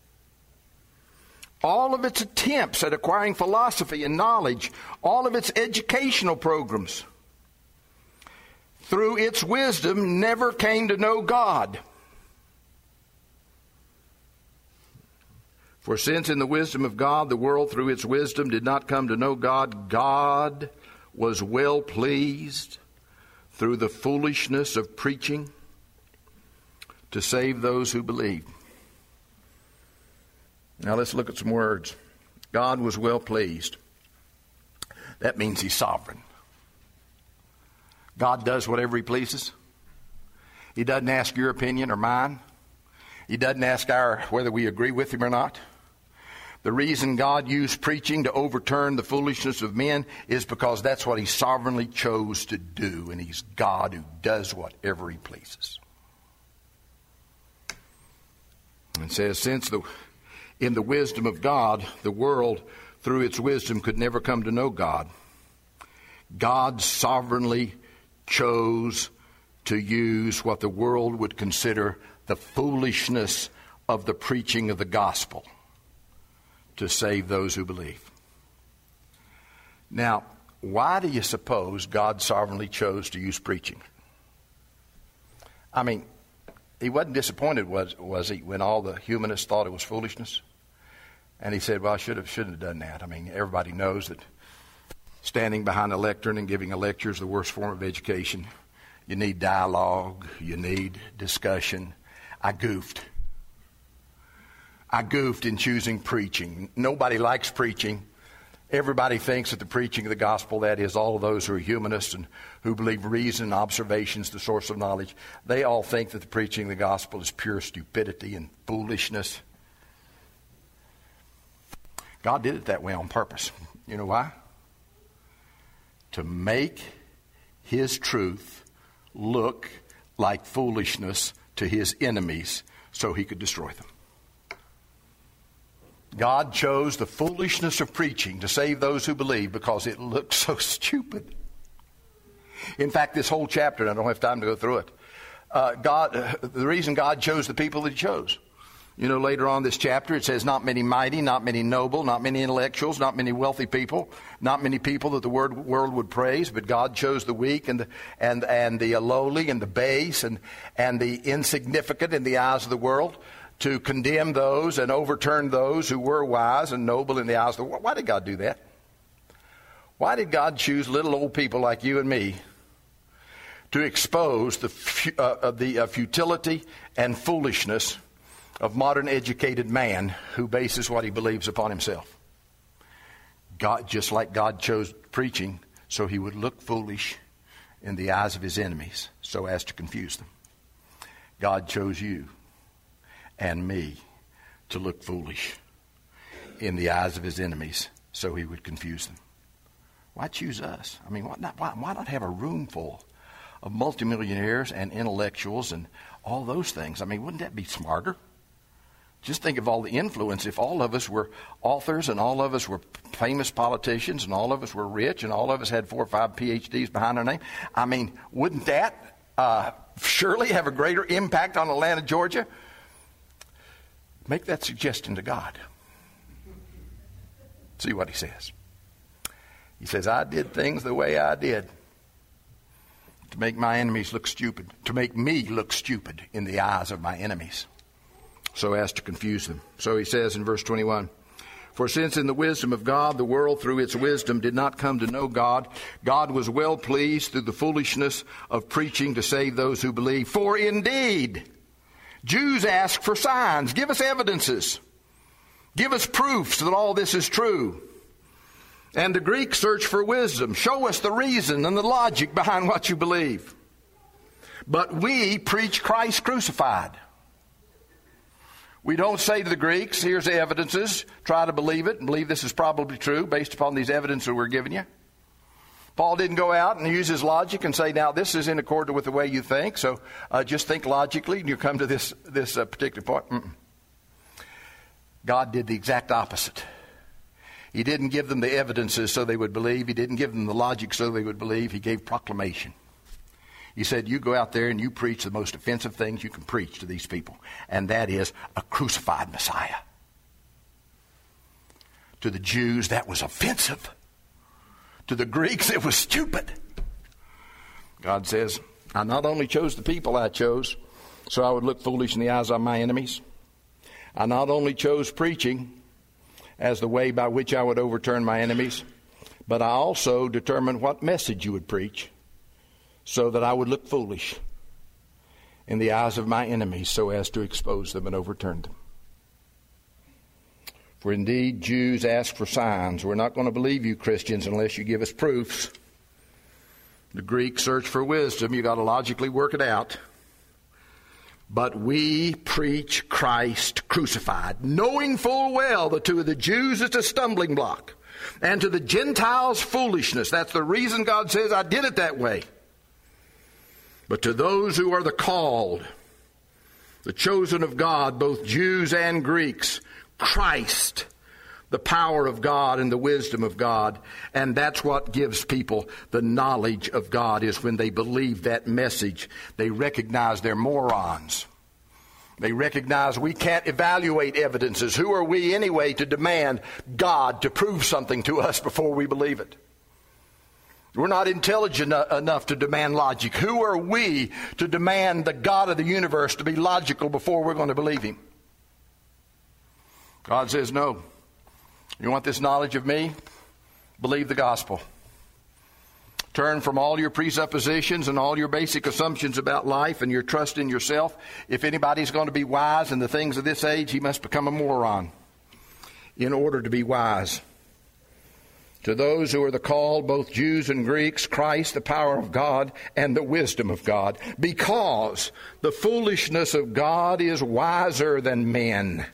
all of its attempts at acquiring philosophy and knowledge, all of its educational programs, through its wisdom never came to know God. For since in the wisdom of God, the world through its wisdom did not come to know God, God was well pleased through the foolishness of preaching to save those who believe. Now let's look at some words. God was well pleased. That means he's sovereign. God does whatever he pleases. He doesn't ask your opinion or mine. He doesn't ask our whether we agree with him or not. The reason God used preaching to overturn the foolishness of men is because that's what he sovereignly chose to do, and he's God who does whatever he pleases. And it says, since the, in the wisdom of God, the world through its wisdom could never come to know God, God sovereignly chose to use what the world would consider the foolishness of the preaching of the gospel to save those who believe. Now, why do you suppose God sovereignly chose to use preaching? I mean, he wasn't disappointed, was was he, when all the humanists thought it was foolishness? And he said, well, I should have, shouldn't have done that. I mean, everybody knows that standing behind a lectern and giving a lecture is the worst form of education. You need dialogue. You need discussion. I goofed. I goofed in choosing preaching. Nobody likes preaching. Everybody thinks that the preaching of the gospel, that is, all of those who are humanists and who believe reason and observation is the source of knowledge, they all think that the preaching of the gospel is pure stupidity and foolishness. God did it that way on purpose. You know why? To make his truth look like foolishness to his enemies so he could destroy them. God chose the foolishness of preaching to save those who believe because it looked so stupid. In fact, this whole chapter, and I don't have time to go through it, uh, God, uh, the reason God chose the people that he chose. You know, later on this chapter, it says not many mighty, not many noble, not many intellectuals, not many wealthy people, not many people that the word, world would praise, but God chose the weak and the, and, and the lowly and the base and, and the insignificant in the eyes of the world to condemn those and overturn those who were wise and noble in the eyes of the world. Why did God do that? Why did God choose little old people like you and me to expose the, uh, the uh, futility and foolishness of modern educated man who bases what he believes upon himself? God, just like God chose preaching so he would look foolish in the eyes of his enemies so as to confuse them, God chose you and me to look foolish in the eyes of his enemies so he would confuse them. Why choose us? I mean, why not, why, why not have a room full of multimillionaires and intellectuals and all those things? I mean, wouldn't that be smarter? Just think of all the influence. If all of us were authors and all of us were famous politicians and all of us were rich and all of us had four or five P H Ds behind our name, I mean, wouldn't that uh, surely have a greater impact on the land of Georgia? Make that suggestion to God. See what he says. He says, I did things the way I did to make my enemies look stupid, to make me look stupid in the eyes of my enemies, so as to confuse them. So he says in verse twenty-one, for since in the wisdom of God, the world through its wisdom did not come to know God, God was well pleased through the foolishness of preaching to save those who believe. For indeed, Jews ask for signs. Give us evidences. Give us proofs that all this is true. And the Greeks search for wisdom. Show us the reason and the logic behind what you believe. But we preach Christ crucified. We don't say to the Greeks, here's the evidences. Try to believe it and believe this is probably true based upon these evidences we're giving you. Paul didn't go out and use his logic and say, now, this is in accord with the way you think, so uh, just think logically and you come to this, this uh, particular point. Mm-mm. God did the exact opposite. He didn't give them the evidences so they would believe. He didn't give them the logic so they would believe. He gave proclamation. He said, you go out there and you preach the most offensive things you can preach to these people, and that is a crucified Messiah. To the Jews, that was offensive. To the Greeks, it was stupid. God says, I not only chose the people I chose so I would look foolish in the eyes of my enemies. I not only chose preaching as the way by which I would overturn my enemies, but I also determined what message you would preach so that I would look foolish in the eyes of my enemies, so as to expose them and overturn them. For indeed, Jews ask for signs. We're not going to believe you, Christians, unless you give us proofs. The Greeks search for wisdom. You've got to logically work it out. But we preach Christ crucified, knowing full well that to the Jews it's a stumbling block, and to the Gentiles foolishness. That's the reason God says, I did it that way. But to those who are the called, the chosen of God, both Jews and Greeks, Christ, the power of God and the wisdom of God. And that's what gives people the knowledge of God, is when they believe that message. They recognize they're morons. They recognize we can't evaluate evidences. Who are we anyway to demand God to prove something to us before we believe it? We're not intelligent enough to demand logic. Who are we to demand the God of the universe to be logical before we're going to believe him? God says, no. You want this knowledge of me? Believe the gospel. Turn from all your presuppositions and all your basic assumptions about life and your trust in yourself. If anybody's going to be wise in the things of this age, he must become a moron in order to be wise. To those who are the called, both Jews and Greeks, Christ, the power of God and the wisdom of God, because the foolishness of God is wiser than men,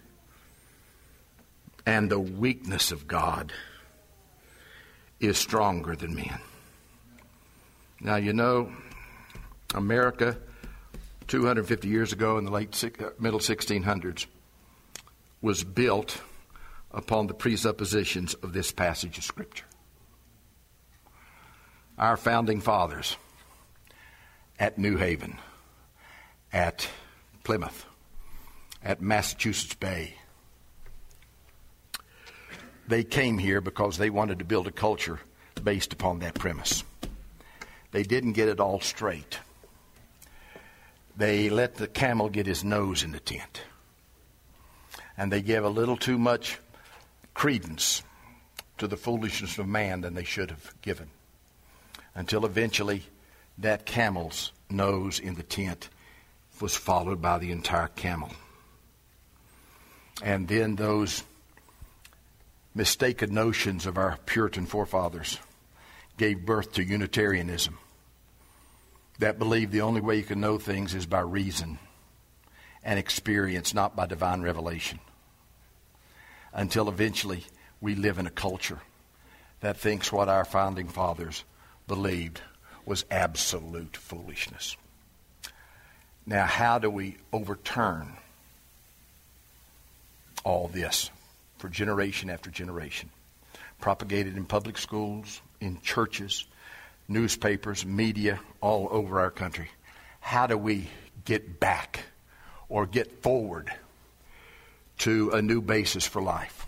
and the weakness of God is stronger than men. Now, you know, America two hundred fifty years ago in the late middle sixteen hundreds was built upon the presuppositions of this passage of Scripture. Our founding fathers at New Haven, at Plymouth, at Massachusetts Bay, they came here because they wanted to build a culture based upon that premise. They didn't get it all straight. They let the camel get his nose in the tent. And they gave a little too much credence to the foolishness of man than they should have given, until eventually that camel's nose in the tent was followed by the entire camel. And then those mistaken notions of our Puritan forefathers gave birth to Unitarianism, that believed the only way you can know things is by reason and experience, not by divine revelation. Until eventually we live in a culture that thinks what our founding fathers believed was absolute foolishness. Now, how do we overturn all this for generation after generation? Propagated in public schools, in churches, newspapers, media, all over our country. How do we get back or get forward to a new basis for life?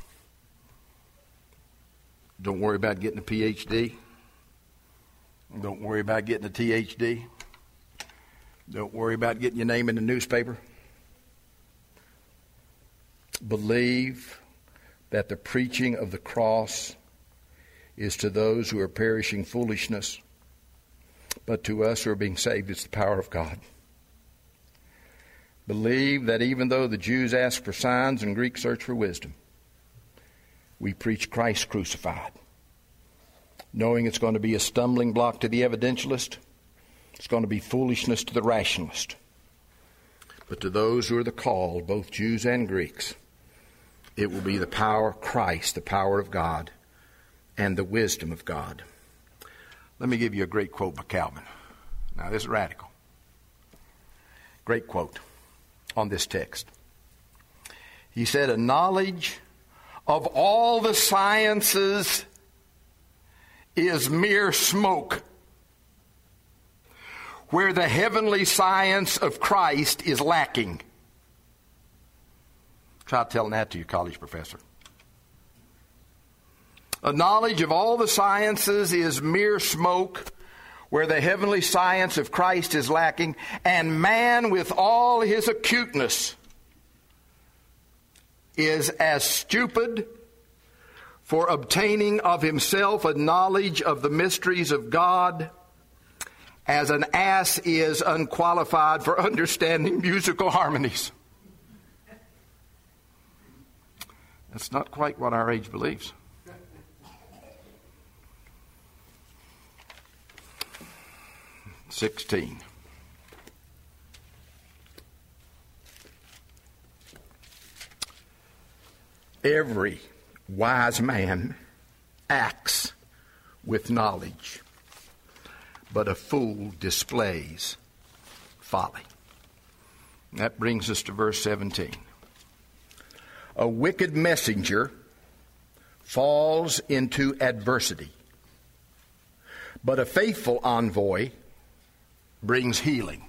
Don't worry about getting a P H D. Don't worry about getting a T H D. Don't worry about getting your name in the newspaper. Believe that the preaching of the cross is to those who are perishing foolishness, but to us who are being saved, it's the power of God. Believe that even though the Jews ask for signs and Greeks search for wisdom, we preach Christ crucified, knowing it's going to be a stumbling block to the evidentialist, it's going to be foolishness to the rationalist. But to those who are the called, both Jews and Greeks, it will be the power of Christ, the power of God, and the wisdom of God. Let me give you a great quote by Calvin. Now, this is radical. Great quote on this text. He said, a knowledge of all the sciences is mere smoke, where the heavenly science of Christ is lacking. Try telling that to your college professor. A knowledge of all the sciences is mere smoke, where the heavenly science of Christ is lacking, and man with all his acuteness is as stupid for obtaining of himself a knowledge of the mysteries of God as an ass is unqualified for understanding musical harmonies. That's not quite what our age believes. sixteen. Every wise man acts with knowledge, but a fool displays folly. That brings us to verse seventeen. A wicked messenger falls into adversity, but a faithful envoy brings healing.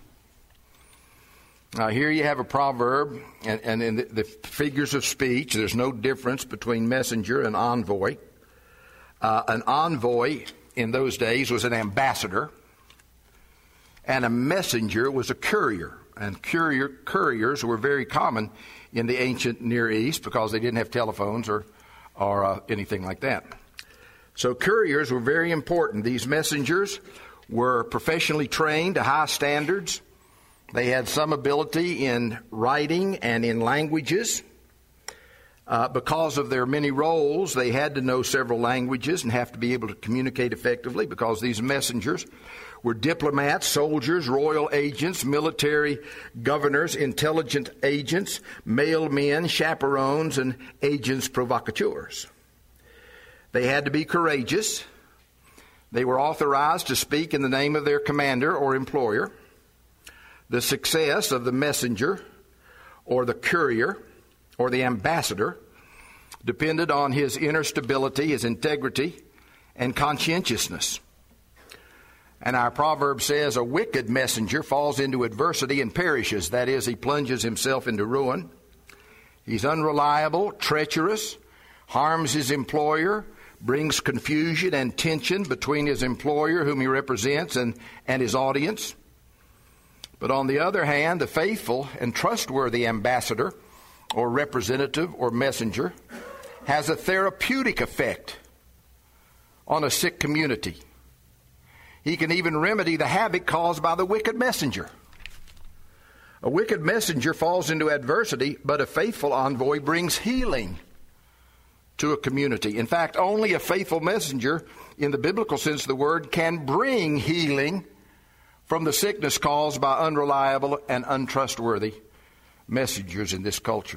Now, here you have a proverb, and, and in the, the figures of speech, there's no difference between messenger and envoy. Uh, an envoy in those days was an ambassador, and a messenger was a courier. And courier, couriers were very common in the ancient Near East because they didn't have telephones or, or uh, anything like that. So couriers were very important. These messengers were professionally trained to high standards. They had some ability in writing and in languages. Uh, because of their many roles, they had to know several languages and have to be able to communicate effectively because these messengers were diplomats, soldiers, royal agents, military governors, intelligence agents, mailmen, chaperones, and agents provocateurs. They had to be courageous. They were authorized to speak in the name of their commander or employer. The success of the messenger or the courier or the ambassador depended on his inner stability, his integrity, and conscientiousness. And our proverb says, a wicked messenger falls into adversity and perishes. That is, he plunges himself into ruin. He's unreliable, treacherous, harms his employer, brings confusion and tension between his employer, whom he represents, and, and his audience. But on the other hand, the faithful and trustworthy ambassador or representative or messenger has a therapeutic effect on a sick community. He can even remedy the havoc caused by the wicked messenger. A wicked messenger falls into adversity, but a faithful envoy brings healing to a community. In fact, only a faithful messenger, in the biblical sense of the word, can bring healing from the sickness caused by unreliable and untrustworthy messengers in this culture.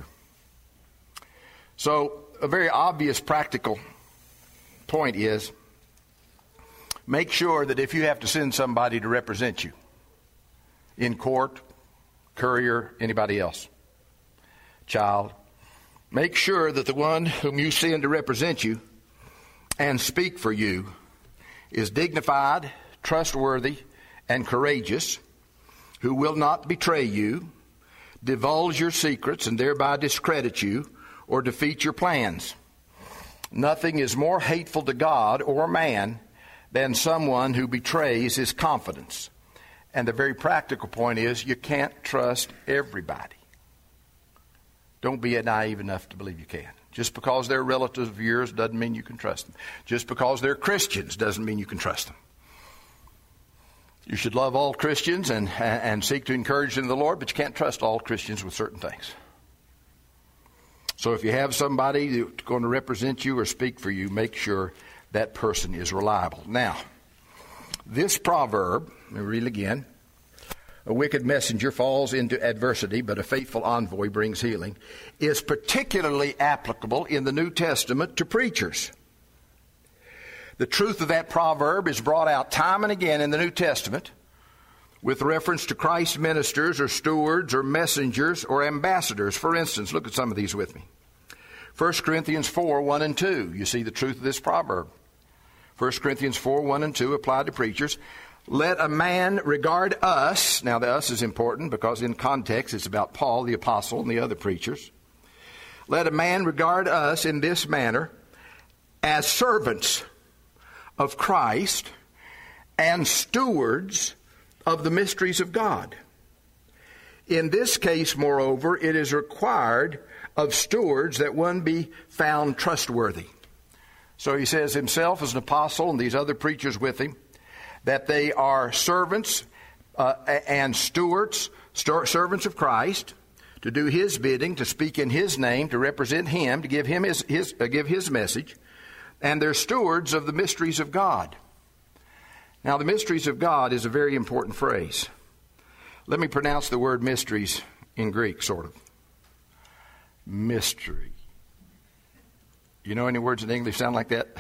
So, a very obvious practical point is, make sure that if you have to send somebody to represent you in court, courier, anybody else, child, make sure that the one whom you send to represent you and speak for you is dignified, trustworthy, and courageous, who will not betray you, divulge your secrets, and thereby discredit you or defeat your plans. Nothing is more hateful to God or man than someone who betrays his confidence. And the very practical point is, you can't trust everybody. Don't be naive enough to believe you can. Just because they're relatives of yours doesn't mean you can trust them. Just because they're Christians doesn't mean you can trust them. You should love all Christians and, and seek to encourage them in the Lord, but you can't trust all Christians with certain things. So if you have somebody that's going to represent you or speak for you, make sure that person is reliable. Now, this proverb, let me read it again. A wicked messenger falls into adversity, but a faithful envoy brings healing, is particularly applicable in the New Testament to preachers. The truth of that proverb is brought out time and again in the New Testament with reference to Christ's ministers or stewards or messengers or ambassadors. For instance, look at some of these with me. First Corinthians four, one and two. You see the truth of this proverb. First Corinthians four, one and two applied to preachers. Let a man regard us. Now the us is important because in context it's about Paul the apostle and the other preachers. Let a man regard us in this manner as servants of Christ and stewards of the mysteries of God. In this case, moreover, it is required of stewards that one be found trustworthy. So he says himself as an apostle and these other preachers with him, that they are servants uh, and stewards, st- servants of Christ, to do His bidding, to speak in His name, to represent Him, to give Him His, his uh, give His message, and they're stewards of the mysteries of God. Now, the mysteries of God is a very important phrase. Let me pronounce the word mysteries in Greek, sort of. Mystery. You know any words in English sound like that?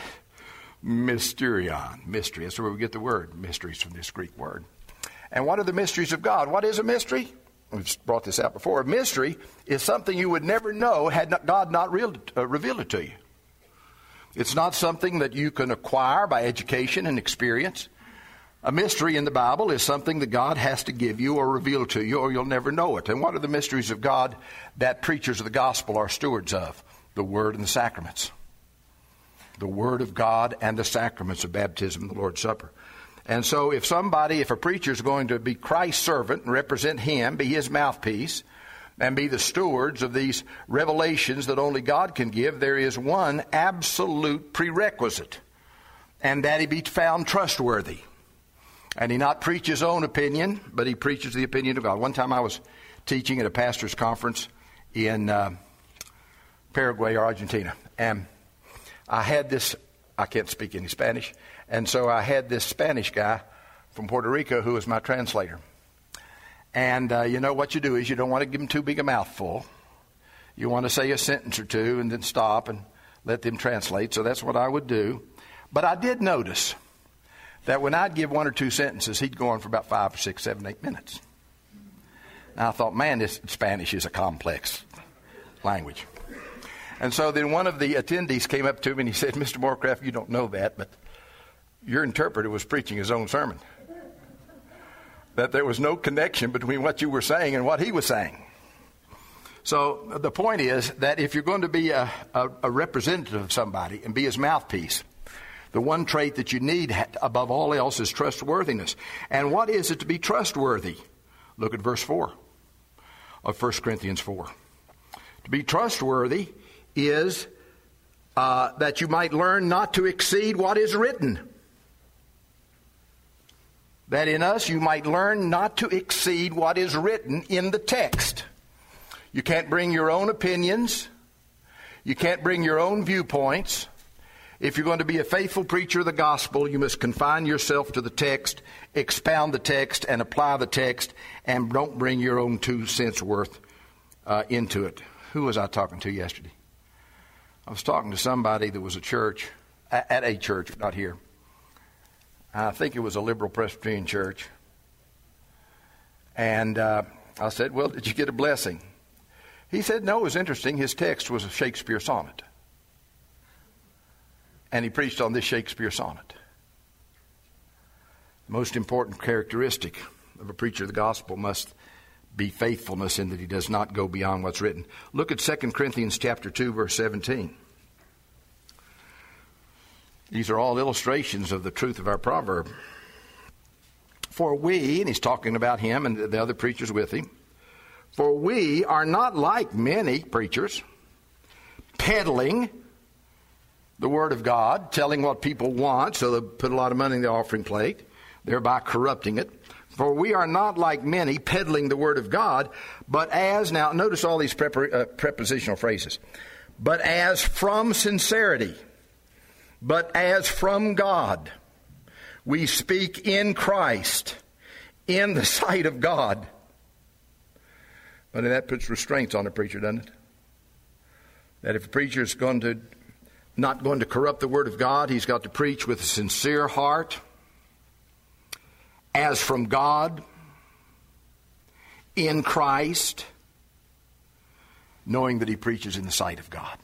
Mysterion, mystery. That's where we get the word mysteries from this Greek word. And what are the mysteries of God? What is a mystery? We've brought this out before. A mystery is something you would never know had not God not real, uh, revealed it to you. It's not something that you can acquire by education and experience. A mystery in the Bible is something that God has to give you or reveal to you, or you'll never know it. And what are the mysteries of God that preachers of the gospel are stewards of? The Word and the sacraments. The Word of God and the sacraments of baptism and the Lord's Supper. And so if somebody, if a preacher is going to be Christ's servant and represent Him, be His mouthpiece, and be the stewards of these revelations that only God can give, there is one absolute prerequisite, and that he be found trustworthy. And he not preach his own opinion, but he preaches the opinion of God. One time I was teaching at a pastor's conference in uh, Paraguay or Argentina, and I had this, I can't speak any Spanish, and so I had this Spanish guy from Puerto Rico who was my translator. And uh, you know what you do is you don't want to give them too big a mouthful. You want to say a sentence or two and then stop and let them translate. So that's what I would do. But I did notice that when I'd give one or two sentences, he'd go on for about five or six, seven, eight minutes. And I thought, man, this Spanish is a complex language. And so then one of the attendees came up to me and he said, Mister Morecraft, you don't know that, but your interpreter was preaching his own sermon. That there was no connection between what you were saying and what he was saying. So the point is that if you're going to be a, a, a representative of somebody and be his mouthpiece, the one trait that you need above all else is trustworthiness. And what is it to be trustworthy? Look at verse four of First Corinthians four. To be trustworthy is uh, that you might learn not to exceed what is written. That in us you might learn not to exceed what is written in the text. You can't bring your own opinions. You can't bring your own viewpoints. If you're going to be a faithful preacher of the gospel, you must confine yourself to the text, expound the text, and apply the text, and don't bring your own two cents worth uh, into it. Who was I talking to yesterday? I was talking to somebody that was a church, at a church, not here. I think it was a liberal Presbyterian church. And uh, I said, well, did you get a blessing? He said, no, it was interesting. His text was a Shakespeare sonnet. And he preached on this Shakespeare sonnet. The most important characteristic of a preacher of the gospel must be faithfulness in that he does not go beyond what's written. Look at Second Corinthians chapter two, verse seventeen. These are all illustrations of the truth of our proverb. For we, and he's talking about him and the other preachers with him, for we are not like many preachers, peddling the word of God, telling what people want, so they put a lot of money in the offering plate, thereby corrupting it. For we are not like many peddling the word of God, but as, now notice all these prepar- uh, prepositional phrases, but as from sincerity, but as from God, we speak in Christ, in the sight of God. But that puts restraints on a preacher, doesn't it? That if a preacher is going to, not going to corrupt the word of God, he's got to preach with a sincere heart, as from God, in Christ, knowing that he preaches in the sight of God.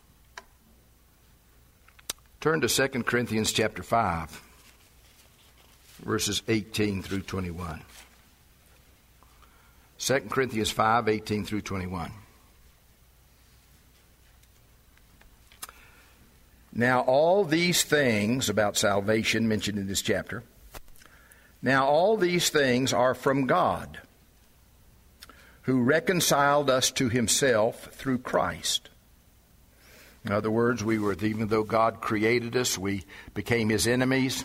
Turn to Second Corinthians chapter five, verses eighteen through twenty-one. Second Corinthians five, eighteen through twenty-one. Now all these things about salvation mentioned in this chapter, now all these things are from God, who reconciled us to himself through Christ. In other words, we were, even though God created us, we became his enemies.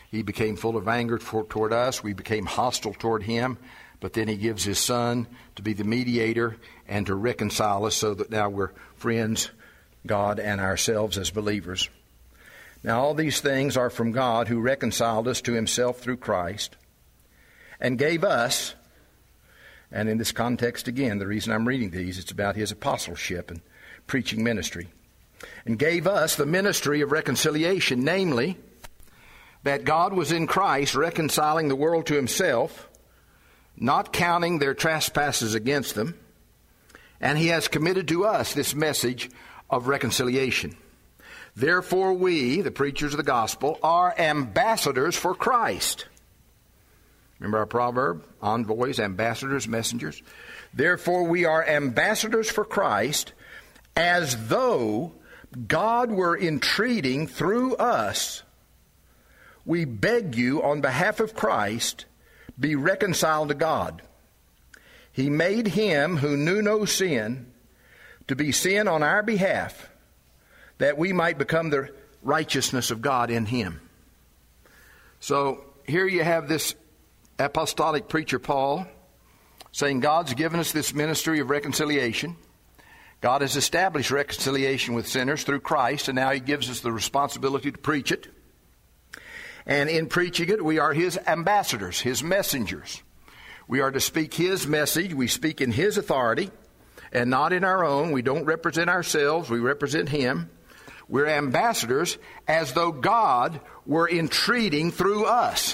He became full of anger for, toward us. We became hostile toward him. But then he gives his Son to be the mediator and to reconcile us so that now we're friends, God and ourselves as believers. Now all these things are from God, who reconciled us to himself through Christ and gave us, and in this context again, the reason I'm reading these, it's about his apostleship and preaching ministry, and gave us the ministry of reconciliation, namely, that God was in Christ reconciling the world to himself, not counting their trespasses against them, and he has committed to us this message of reconciliation. Therefore we, the preachers of the gospel, are ambassadors for Christ. Remember our proverb? Envoys, ambassadors, messengers. Therefore we are ambassadors for Christ, as though God were entreating through us. We beg you on behalf of Christ, be reconciled to God. He made him who knew no sin to be sin on our behalf, that we might become the righteousness of God in him. So here you have this apostolic preacher Paul saying God's given us this ministry of reconciliation. God has established reconciliation with sinners through Christ, and now he gives us the responsibility to preach it. And in preaching it, we are his ambassadors, his messengers. We are to speak his message. We speak in his authority and not in our own. We don't represent ourselves. We represent him. We're ambassadors as though God were entreating through us.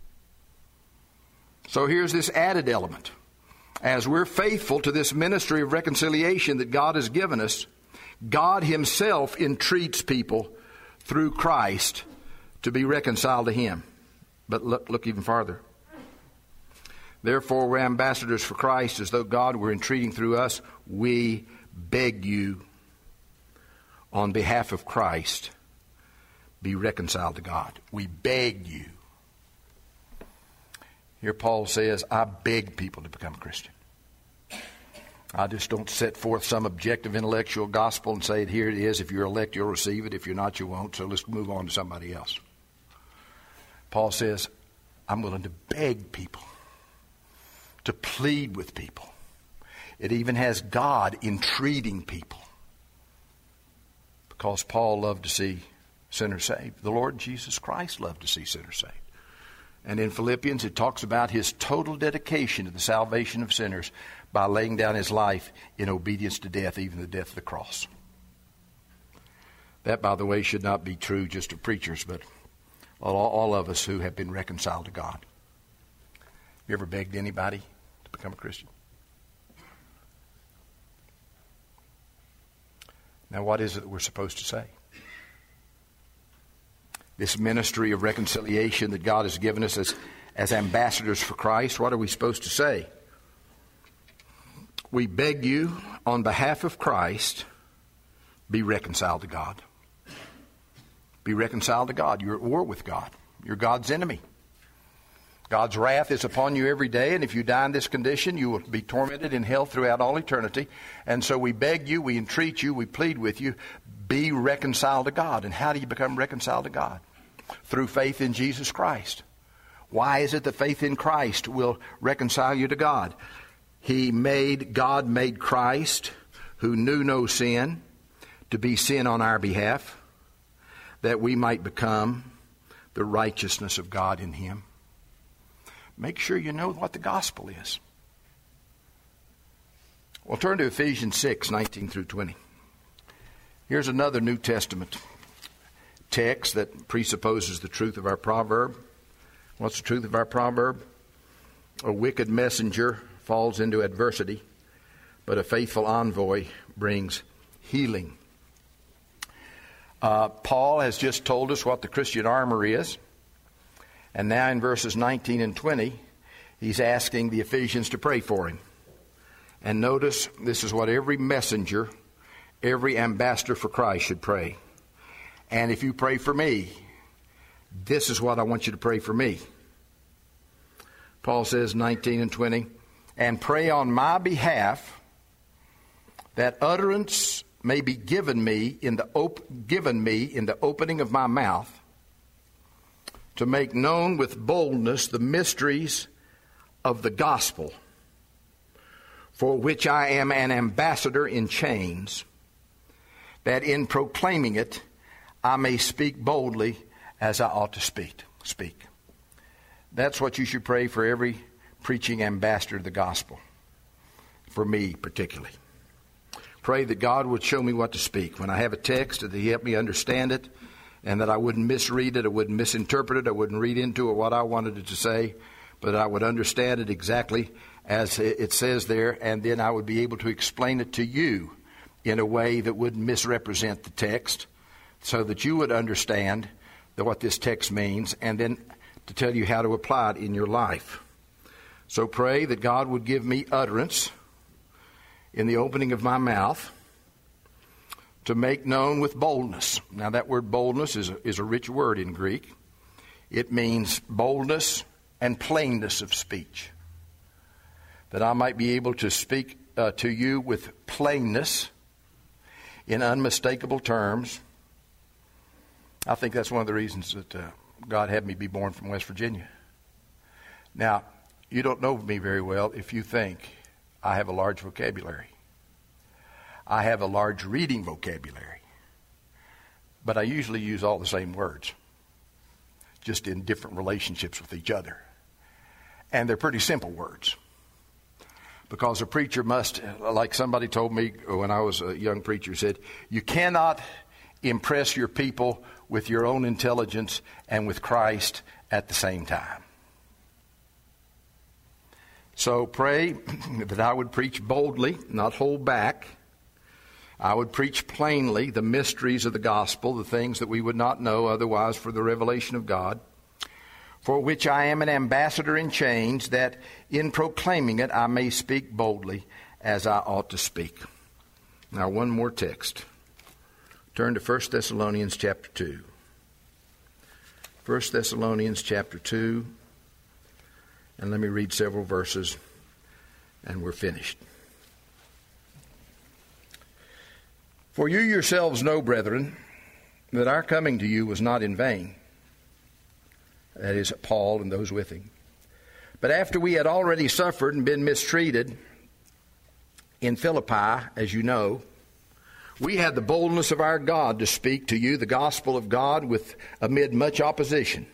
So here's this added element. As we're faithful to this ministry of reconciliation that God has given us, God himself entreats people through Christ to be reconciled to him. But look, look even farther. Therefore, we're ambassadors for Christ, as though God were entreating through us. We beg you, on behalf of Christ, be reconciled to God. We beg you. Here Paul says, I beg people to become a Christian. I just don't set forth some objective intellectual gospel and say, here it is. If you're elect, you'll receive it. If you're not, you won't. So let's move on to somebody else. Paul says, I'm willing to beg people, to plead with people. It even has God entreating people, because Paul loved to see sinners saved. The Lord Jesus Christ loved to see sinners saved. And in Philippians, it talks about his total dedication to the salvation of sinners by laying down his life in obedience to death, even the death of the cross. That, by the way, should not be true just of preachers, but all, all of us who have been reconciled to God. You ever begged anybody to become a Christian? Now, what is it that we're supposed to say? This ministry of reconciliation that God has given us as, as ambassadors for Christ, what are we supposed to say? We beg you, on behalf of Christ, be reconciled to God. Be reconciled to God. You're at war with God. You're God's enemy. God's wrath is upon you every day, and if you die in this condition, you will be tormented in hell throughout all eternity. And so we beg you, we entreat you, we plead with you, be reconciled to God. And how do you become reconciled to God? Through faith in Jesus Christ. Why is it that faith in Christ will reconcile you to God? He made, God made Christ, who knew no sin, to be sin on our behalf, that we might become the righteousness of God in him. Make sure you know what the gospel is. Well, turn to Ephesians six, nineteen through twenty. Here's another New Testament text that presupposes the truth of our proverb. What's the truth of our proverb? A wicked messenger falls into adversity, but a faithful envoy brings healing. Uh, Paul has just told us what the Christian armor is. And now in verses nineteen and twenty, he's asking the Ephesians to pray for him. And notice, this is what every messenger, every ambassador for Christ should pray. And if you pray for me, this is what I want you to pray for me. Paul says, nineteen and twenty, and pray on my behalf that utterance may be given me in the op- given me in the opening of my mouth, to make known with boldness the mysteries of the gospel, for which I am an ambassador in chains, that in proclaiming it I may speak boldly as I ought to speak. Speak. That's what you should pray for every preaching ambassador of the gospel, for me particularly. Pray that God would show me what to speak. When I have a text, that He help me understand it, and that I wouldn't misread it, I wouldn't misinterpret it, I wouldn't read into it what I wanted it to say, but I would understand it exactly as it says there, and then I would be able to explain it to you in a way that wouldn't misrepresent the text, so that you would understand what this text means, and then to tell you how to apply it in your life. So pray that God would give me utterance in the opening of my mouth to make known with boldness. Now that word boldness is a, is a rich word in Greek. It means boldness and plainness of speech. That I might be able to speak uh, to you with plainness in unmistakable terms. I think that's one of the reasons that uh, God had me be born from West Virginia. Now, you don't know me very well if you think I have a large vocabulary. I have a large reading vocabulary. But I usually use all the same words, just in different relationships with each other. And they're pretty simple words. Because a preacher must, like somebody told me when I was a young preacher, said, you cannot impress your people with your own intelligence and with Christ at the same time. So pray that I would preach boldly, not hold back. I would preach plainly the mysteries of the gospel, the things that we would not know otherwise for the revelation of God, for which I am an ambassador in chains, that in proclaiming it I may speak boldly as I ought to speak. Now one more text. Turn to First Thessalonians chapter two. First Thessalonians chapter two. And let me read several verses, and we're finished. For you yourselves know, brethren, that our coming to you was not in vain. That is, Paul and those with him. But after we had already suffered and been mistreated in Philippi, as you know, we had the boldness of our God to speak to you the gospel of God with amid much opposition.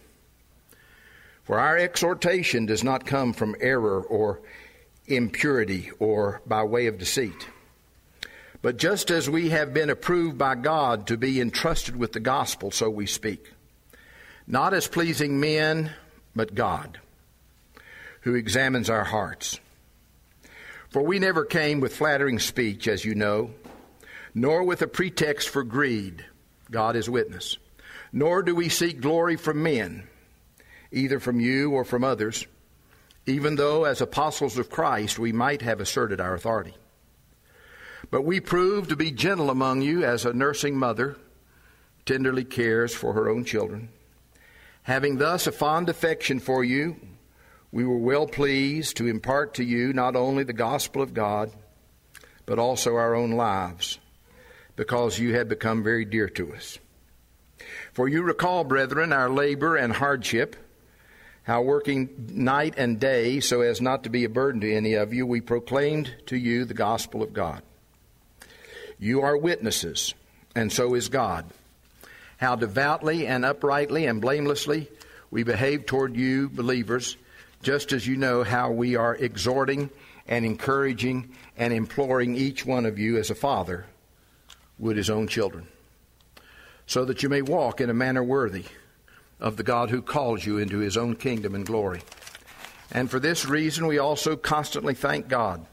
For our exhortation does not come from error or impurity or by way of deceit. But just as we have been approved by God to be entrusted with the gospel, so we speak. Not as pleasing men, but God, who examines our hearts. For we never came with flattering speech, as you know, nor with a pretext for greed, God is witness. Nor do we seek glory from men, either from you or from others, even though as apostles of Christ we might have asserted our authority. But we prove to be gentle among you as a nursing mother tenderly cares for her own children. Having thus a fond affection for you, we were well pleased to impart to you not only the gospel of God, but also our own lives, because you had become very dear to us. For you recall, brethren, our labor and hardship, how working night and day so as not to be a burden to any of you, we proclaimed to you the gospel of God. You are witnesses, and so is God, how devoutly and uprightly and blamelessly we behave toward you believers, just as you know how we are exhorting and encouraging and imploring each one of you as a father would his own children, so that you may walk in a manner worthy of the God who calls you into his own kingdom and glory. And for this reason we also constantly thank God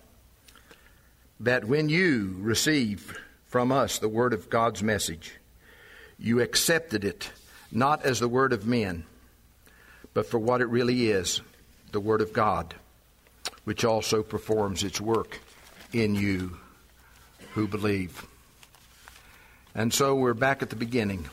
that when you receive from us the word of God's message, you accepted it not as the word of men, but for what it really is, the word of God, which also performs its work in you who believe. And so we're back at the beginning.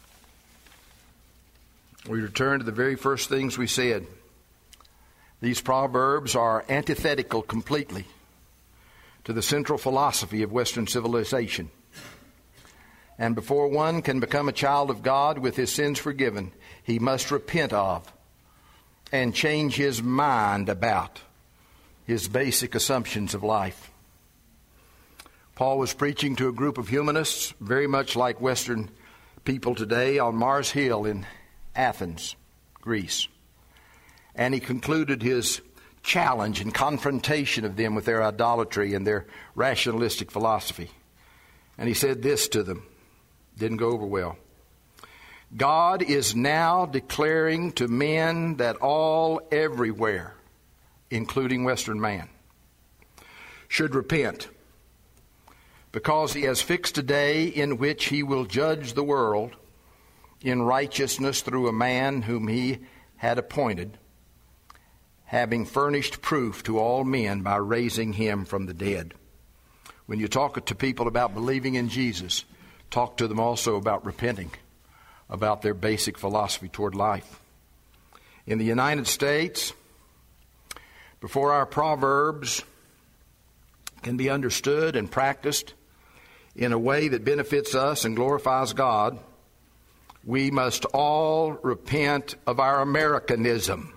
We return to the very first things we said. These proverbs are antithetical completely to the central philosophy of Western civilization. And before one can become a child of God with his sins forgiven, he must repent of and change his mind about his basic assumptions of life. Paul was preaching to a group of humanists, very much like Western people today, on Mars Hill in Athens, Greece. And he concluded his challenge and confrontation of them with their idolatry and their rationalistic philosophy. And he said this to them. Didn't go over well. God is now declaring to men that all everywhere, including Western man, should repent, because he has fixed a day in which he will judge the world in righteousness through a man whom he had appointed, having furnished proof to all men by raising him from the dead. When you talk to people about believing in Jesus, talk to them also about repenting, about their basic philosophy toward life. In the United States, before our proverbs can be understood and practiced in a way that benefits us and glorifies God, we must all repent of our Americanism.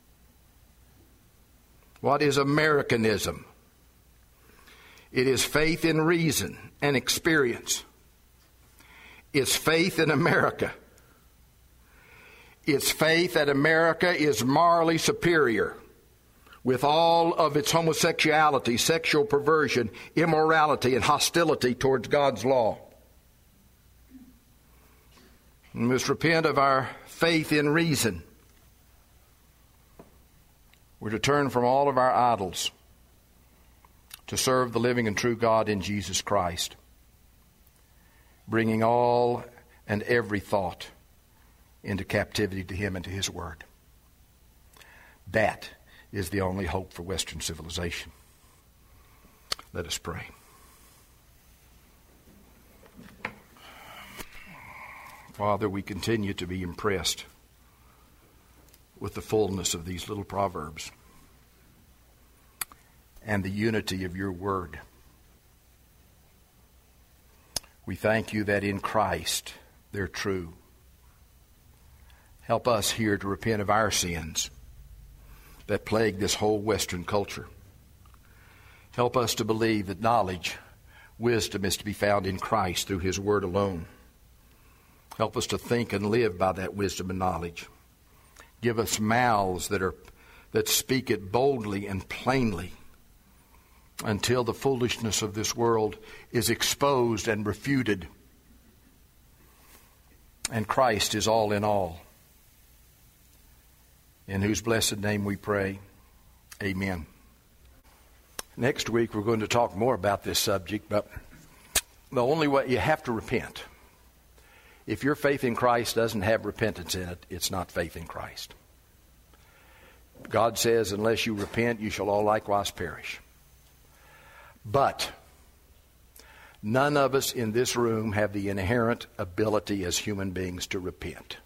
What is Americanism? It is faith in reason and experience. It's faith in America. It's faith that America is morally superior with all of its homosexuality, sexual perversion, immorality, and hostility towards God's law. We must repent of our faith in reason. We're to turn from all of our idols to serve the living and true God in Jesus Christ, bringing all and every thought into captivity to Him and to His Word. That is the only hope for Western civilization. Let us pray. Father, we continue to be impressed with the fullness of these little proverbs and the unity of your Word. We thank you that in Christ they're true. Help us here to repent of our sins that plague this whole Western culture. Help us to believe that knowledge, wisdom is to be found in Christ through His Word alone. Help us to think and live by that wisdom and knowledge. Give us mouths that are that speak it boldly and plainly until the foolishness of this world is exposed and refuted, and Christ is all in all. In whose blessed name we pray. Amen. Next week we're going to talk more about this subject, but the only way, you have to repent. If your faith in Christ doesn't have repentance in it, it's not faith in Christ. God says, unless you repent, you shall all likewise perish. But none of us in this room have the inherent ability as human beings to repent.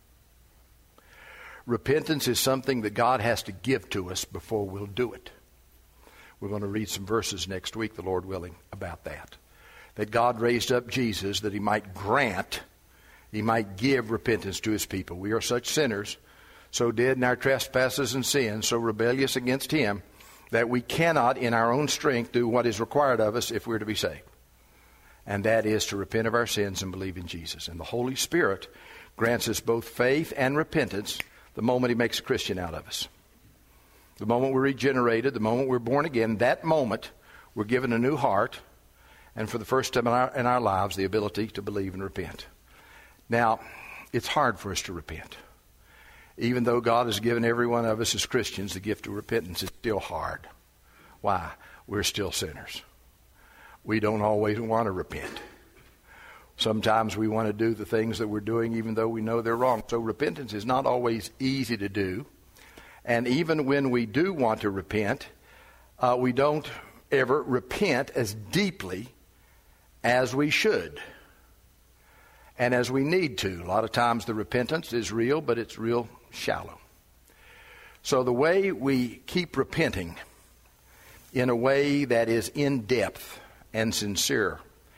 Repentance is something that God has to give to us before we'll do it. We're going to read some verses next week, the Lord willing, about that. That God raised up Jesus that He might grant, He might give repentance to His people. We are such sinners, so dead in our trespasses and sins, so rebellious against Him, that we cannot in our own strength do what is required of us if we're to be saved. And that is to repent of our sins and believe in Jesus. And the Holy Spirit grants us both faith and repentance the moment He makes a Christian out of us. The moment we're regenerated, the moment we're born again, that moment we're given a new heart, and for the first time in our, in our lives, the ability to believe and repent. Now, it's hard for us to repent. Even though God has given every one of us as Christians the gift of repentance, it's still hard. Why? We're still sinners. We don't always want to repent. Sometimes we want to do the things that we're doing even though we know they're wrong. So repentance is not always easy to do. And even when we do want to repent, uh, we don't ever repent as deeply as we should and as we need to. A lot of times the repentance is real, but it's real shallow. So the way we keep repenting in a way that is in depth and sincere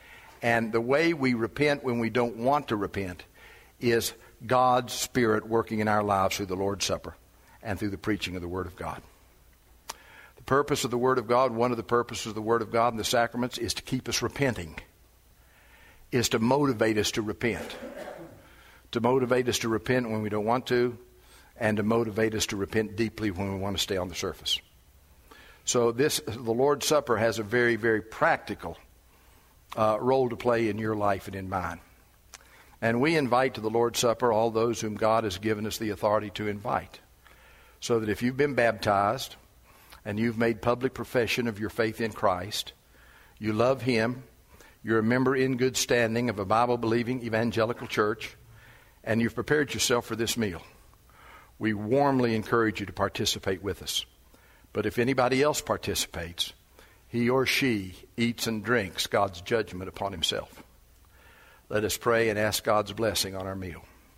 And the way we repent when we don't want to repent is God's Spirit working in our lives through the Lord's Supper and through the preaching of the Word of God. The purpose of the Word of God, one of the purposes of the Word of God in the sacraments, is to keep us repenting, is to motivate us to repent, to motivate us to repent when we don't want to, and to motivate us to repent deeply when we want to stay on the surface. So this, the Lord's Supper has a very, very practical uh, role to play in your life and in mine. And we invite to the Lord's Supper all those whom God has given us the authority to invite. So that if you've been baptized and you've made public profession of your faith in Christ, you love Him, you're a member in good standing of a Bible-believing evangelical church, and you've prepared yourself for this meal, we warmly encourage you to participate with us. But if anybody else participates, he or she eats and drinks God's judgment upon himself. Let us pray and ask God's blessing on our meal.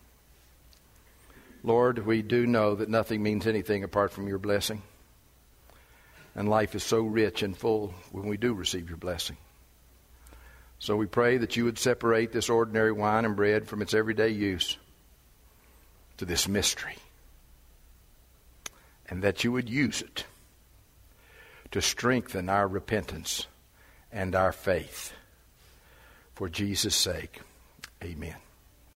Lord, we do know that nothing means anything apart from your blessing. And life is so rich and full when we do receive your blessing. So we pray that you would separate this ordinary wine and bread from its everyday use to this mystery. And that you would use it to strengthen our repentance and our faith. For Jesus' sake, amen.